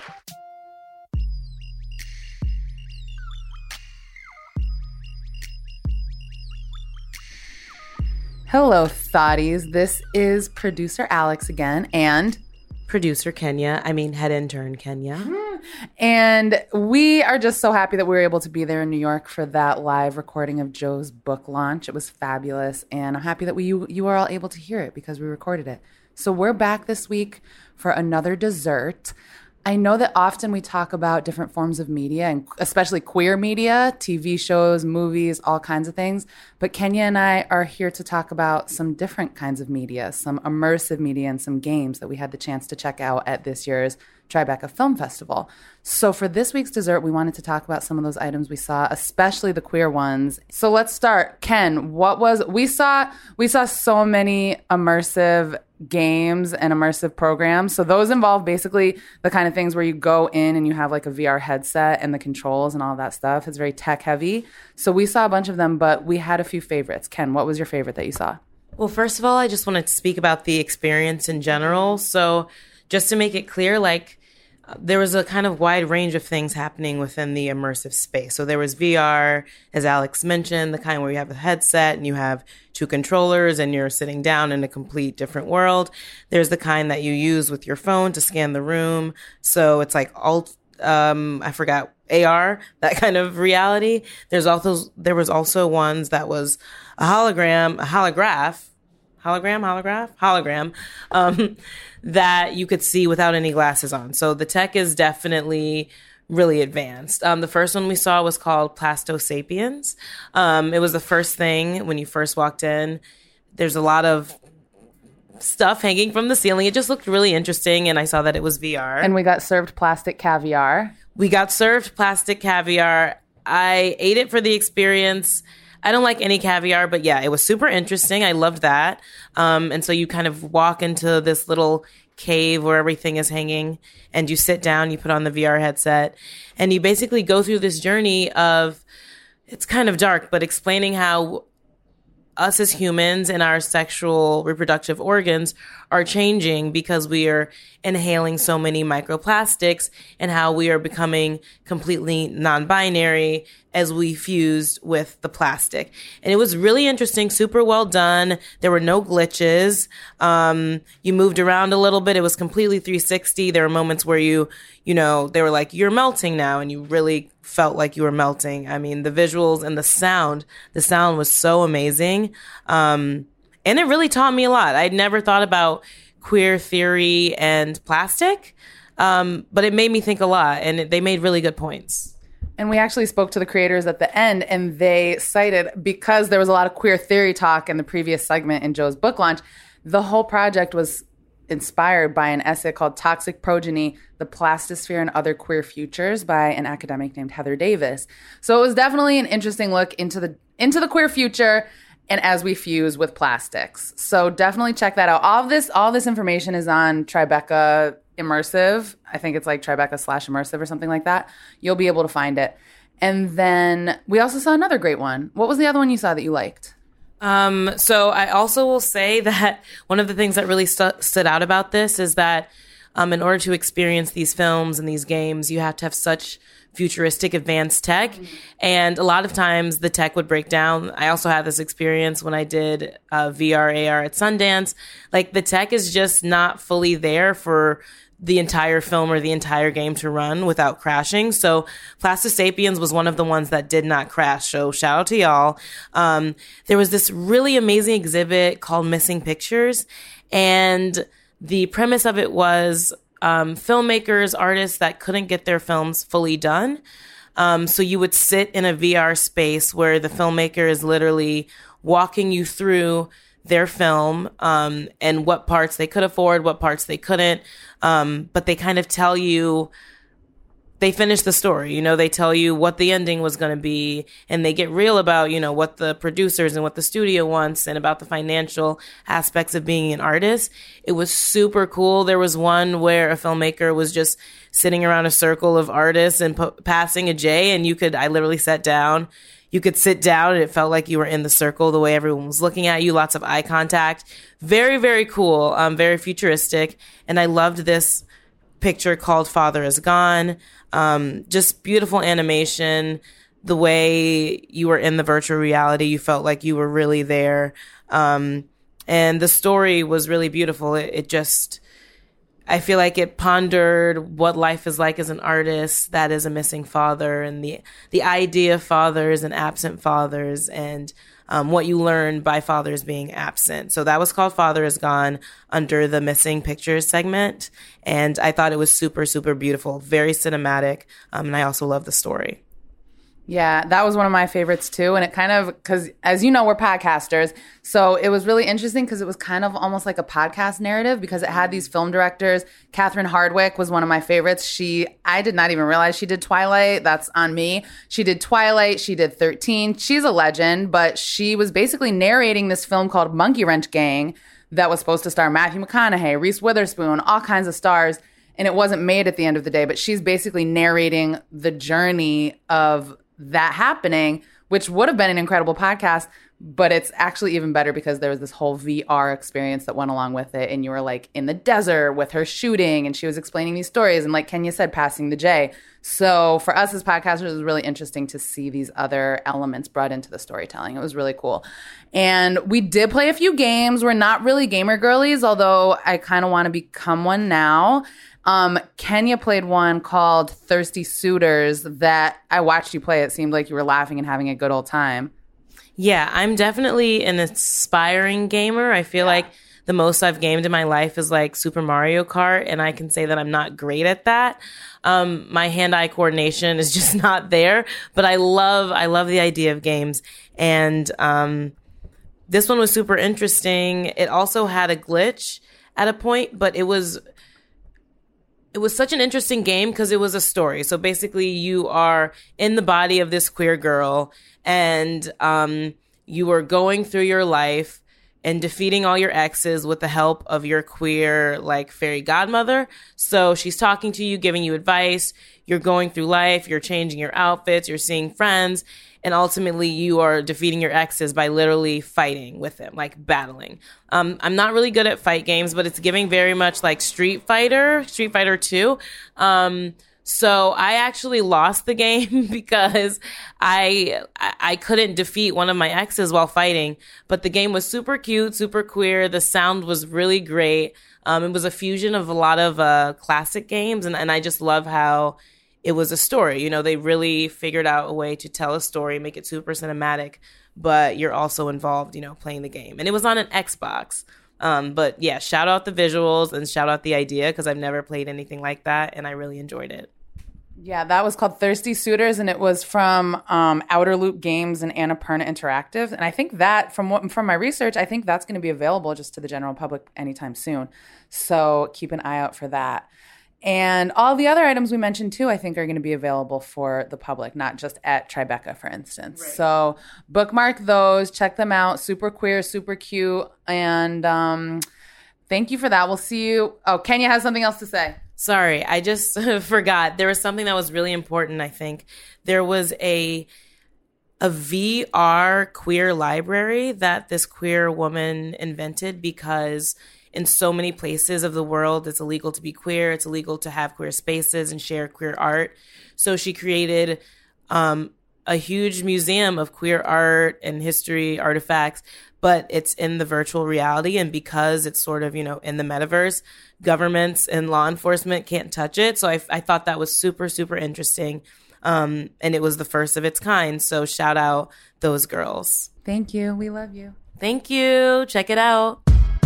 Hello, thotties. This is producer Alex again, and producer Kenya. I mean, head intern Kenya. And we are just so happy that we were able to be there in New York for that live recording of Joe's book launch. It was fabulous, and I'm happy that we you, you are all able to hear it because we recorded it. So we're back this week for another dessert. I know that often we talk about different forms of media, and especially queer media, T V shows, movies, all kinds of things. But Kenya and I are here to talk about some different kinds of media, some immersive media and some games that we had the chance to check out at this year's Tribeca Film Festival. So for this week's dessert, we wanted to talk about some of those items we saw, especially the queer ones. So let's start. Ken, what was, we saw, we saw so many immersive games and immersive programs. So those involve basically the kind of things where you go in and you have like a V R headset and the controls and all that stuff. It's very tech heavy. So we saw a bunch of them, but we had a few favorites. Ken, what was your favorite that you saw? Well, first of all, I just wanted to speak about the experience in general. So just to make it clear, like, there was a kind of wide range of things happening within the immersive space. So there was V R, as Alex mentioned, the kind where you have a headset and you have two controllers and you're sitting down in a complete different world. There's the kind that you use with your phone to scan the room. So it's like alt- um, I forgot, A R, that kind of reality. There's also, there was also ones that was a hologram, a holograph, hologram, holograph, hologram, um, that you could see without any glasses on. So the tech is definitely really advanced. Um, the first one we saw was called Plastosapiens. Um, it was the first thing when you first walked in. There's a lot of stuff hanging from the ceiling. It just looked really interesting, and I saw that it was V R. And we got served plastic caviar. We got served plastic caviar. I ate it for the experience. I don't like any caviar, but yeah, it was super interesting. I loved that. Um, and so you kind of walk into this little cave where everything is hanging, and you sit down, you put on the V R headset, and you basically go through this journey of, it's kind of dark, but explaining how us as humans and our sexual reproductive organs are changing because we are inhaling so many microplastics, and how we are becoming completely non-binary as we fused with the plastic. And it was really interesting, super well done. There were no glitches. Um, you moved around a little bit. It was completely three sixty. There were moments where you, you know, they were like, you're melting now, and you really felt like you were melting. I mean, the visuals and the sound, the sound was so amazing. Um, and it really taught me a lot. I'd never thought about queer theory and plastic, um, but it made me think a lot, and it, they made really good points. And we actually spoke to the creators at the end, and they cited, because there was a lot of queer theory talk in the previous segment in Joe's book launch, the whole project was inspired by an essay called Toxic Progeny, The Plastosphere and Other Queer Futures by an academic named Heather Davis. So it was definitely an interesting look into the into the queer future and as we fuse with plastics. So definitely check that out. All of this, all this information is on Tribeca Immersive. I think it's like Tribeca slash immersive or something like that. You'll be able to find it. And then we also saw another great one. What was the other one you saw that you liked? Um, so I also will say that one of the things that really stu- stood out about this is that um, in order to experience these films and these games, you have to have such futuristic advanced tech. Mm-hmm. And a lot of times the tech would break down. I also had this experience when I did uh, V R, A R at Sundance. Like, the tech is just not fully there for the entire film or the entire game to run without crashing. So Plastosapiens was one of the ones that did not crash. So shout out to y'all. Um, there was this really amazing exhibit called Missing Pictures. And the premise of it was um, filmmakers, artists that couldn't get their films fully done. Um, so you would sit in a V R space where the filmmaker is literally walking you through their film, um, and what parts they could afford, what parts they couldn't. Um, but they kind of tell you, they finish the story, you know, they tell you what the ending was going to be, and they get real about, you know, what the producers and what the studio wants and about the financial aspects of being an artist. It was super cool. There was one where a filmmaker was just sitting around a circle of artists and p- passing a J, and you could, I literally sat down. You could sit down and it felt like you were in the circle, the way everyone was looking at you, lots of eye contact. Very, very cool, um, very futuristic. And I loved this picture called Father Is Gone. Um, just beautiful animation. The way you were in the virtual reality, you felt like you were really there. Um, and the story was really beautiful. It, it just, I feel like it pondered what life is like as an artist that is a missing father, and the the idea of fathers and absent fathers, and um, what you learn by fathers being absent. So that was called Father Is Gone under the Missing Pictures segment. And I thought it was super, super beautiful, very cinematic. Um, and I also love the story. Yeah, that was one of my favorites too. And it kind of, because as you know, we're podcasters. So it was really interesting because it was kind of almost like a podcast narrative, because it had these film directors. Catherine Hardwicke was one of my favorites. She, I did not even realize she did Twilight. That's on me. She did Twilight. She did thirteen. She's a legend, but she was basically narrating this film called Monkey Wrench Gang that was supposed to star Matthew McConaughey, Reese Witherspoon, all kinds of stars. And it wasn't made at the end of the day, but she's basically narrating the journey of that happening, which would have been an incredible podcast, but it's actually even better because there was this whole V R experience that went along with it. And you were like in the desert with her shooting, and she was explaining these stories, and like Kenya said, passing the J. So for us as podcasters, it was really interesting to see these other elements brought into the storytelling. It was really cool. And we did play a few games. We're not really gamer girlies, although I kind of want to become one now. Um, Kenya played one called Thirsty Suitors that I watched you play. It seemed like you were laughing and having a good old time. Yeah, I'm definitely an aspiring gamer. I feel yeah. like the most I've gamed in my life is like Super Mario Kart, and I can say that I'm not great at that. Um, my hand-eye coordination is just not there, but I love, I love the idea of games. And um, this one was super interesting. It also had a glitch at a point, but it was, it was such an interesting game because it was a story. So basically you are in the body of this queer girl, and um, you are going through your life and defeating all your exes with the help of your queer, like, fairy godmother. So she's talking to you, giving you advice. You're going through life. You're changing your outfits. You're seeing friends. And ultimately, you are defeating your exes by literally fighting with them, like battling. Um, I'm not really good at fight games, but it's giving very much like Street Fighter, Street Fighter two. Um, So I actually lost the game because I I couldn't defeat one of my exes while fighting. But the game was super cute, super queer. The sound was really great. Um, it was a fusion of a lot of uh, classic games, and, and I just love how it was a story. You know, they really figured out a way to tell a story, make it super cinematic, but you're also involved, you know, playing the game. And it was on an Xbox. Um, but yeah, shout out the visuals and shout out the idea because I've never played anything like that, and I really enjoyed it. Yeah, that was called Thirsty Suitors, and it was from um, Outer Loop Games and Annapurna Interactive. And I think that, from what, from my research, I think that's going to be available just to the general public anytime soon. So keep an eye out for that. And all the other items we mentioned, too, I think are going to be available for the public, not just at Tribeca, for instance. Right. So bookmark those, check them out. Super queer, super cute. And um, thank you for that. We'll see you. Oh, Kenya has something else to say. Sorry, I just forgot. There was something that was really important, I think. There was a a V R queer library that this queer woman invented because in so many places of the world, it's illegal to be queer. It's illegal to have queer spaces and share queer art. So she created um, a huge museum of queer art and history artifacts, but it's in the virtual reality. And because it's sort of, you know, in the metaverse, governments and law enforcement can't touch it. So I, I thought that was super, super interesting. Um, and it was the first of its kind. So shout out those girls. Thank you. We love you. Thank you. Check it out.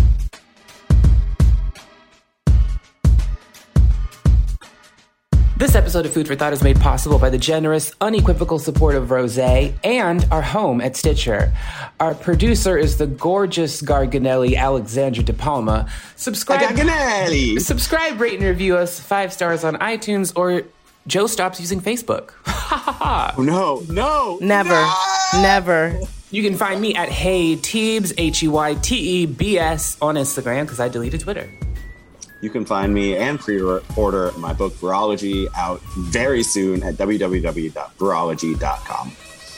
This episode of Food for Thought is made possible by the generous, unequivocal support of Rosé and our home at Stitcher. Our producer is the gorgeous Garganelli Alexandra De Palma. Subscribe, Garganelli. Subscribe, rate, and review us five stars on iTunes, or Joe stops using Facebook. Oh, no, no, never, no. never. You can find me at Hey Teebs, H E Y T E B S on Instagram because I deleted Twitter. You can find me and pre-order my book, Virology, out very soon at w w w dot virology dot com.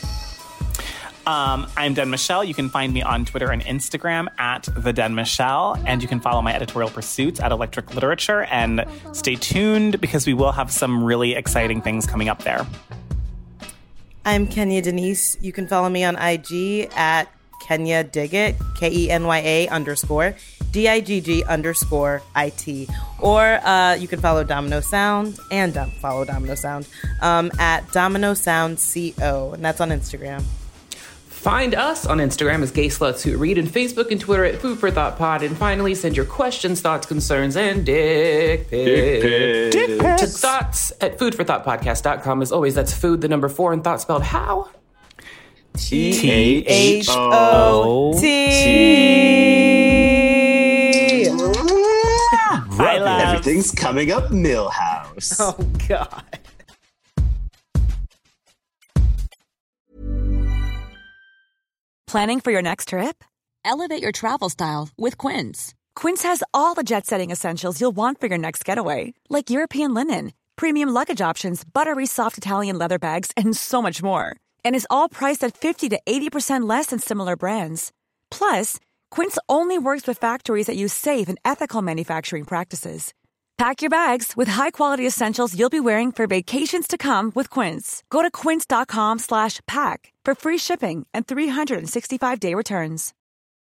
Um, I'm Den Michelle. You can find me on Twitter and Instagram at the Den Michelle, and you can follow my editorial pursuits at Electric Literature. And stay tuned because we will have some really exciting things coming up there. I'm Kenya Denise. You can follow me on I G at Kenya Diggit, K E N Y A underscore D I G G underscore I T. Or uh, you can follow Domino Sound and dom- follow Domino Sound um, at Domino Sound C O, and that's on Instagram. Find us on Instagram as Gay Sluts Who Read, and Facebook and Twitter at Food for Thought Pod. And finally, send your questions, thoughts, concerns, and dick pics. Dick pics. To thoughts at food for thought podcast dot com. As always, that's food, the number four, and thought spelled how? T H O T. Everything's coming up, Millhouse. Oh, God. Planning for your next trip? Elevate your travel style with Quince. Quince has all the jet-setting essentials you'll want for your next getaway, like European linen, premium luggage options, buttery soft Italian leather bags, and so much more. And is all priced at fifty to eighty percent less than similar brands. Plus, Quince only works with factories that use safe and ethical manufacturing practices. Pack your bags with high-quality essentials you'll be wearing for vacations to come with Quince. Go to quince dot com slash pack for free shipping and three sixty-five day returns.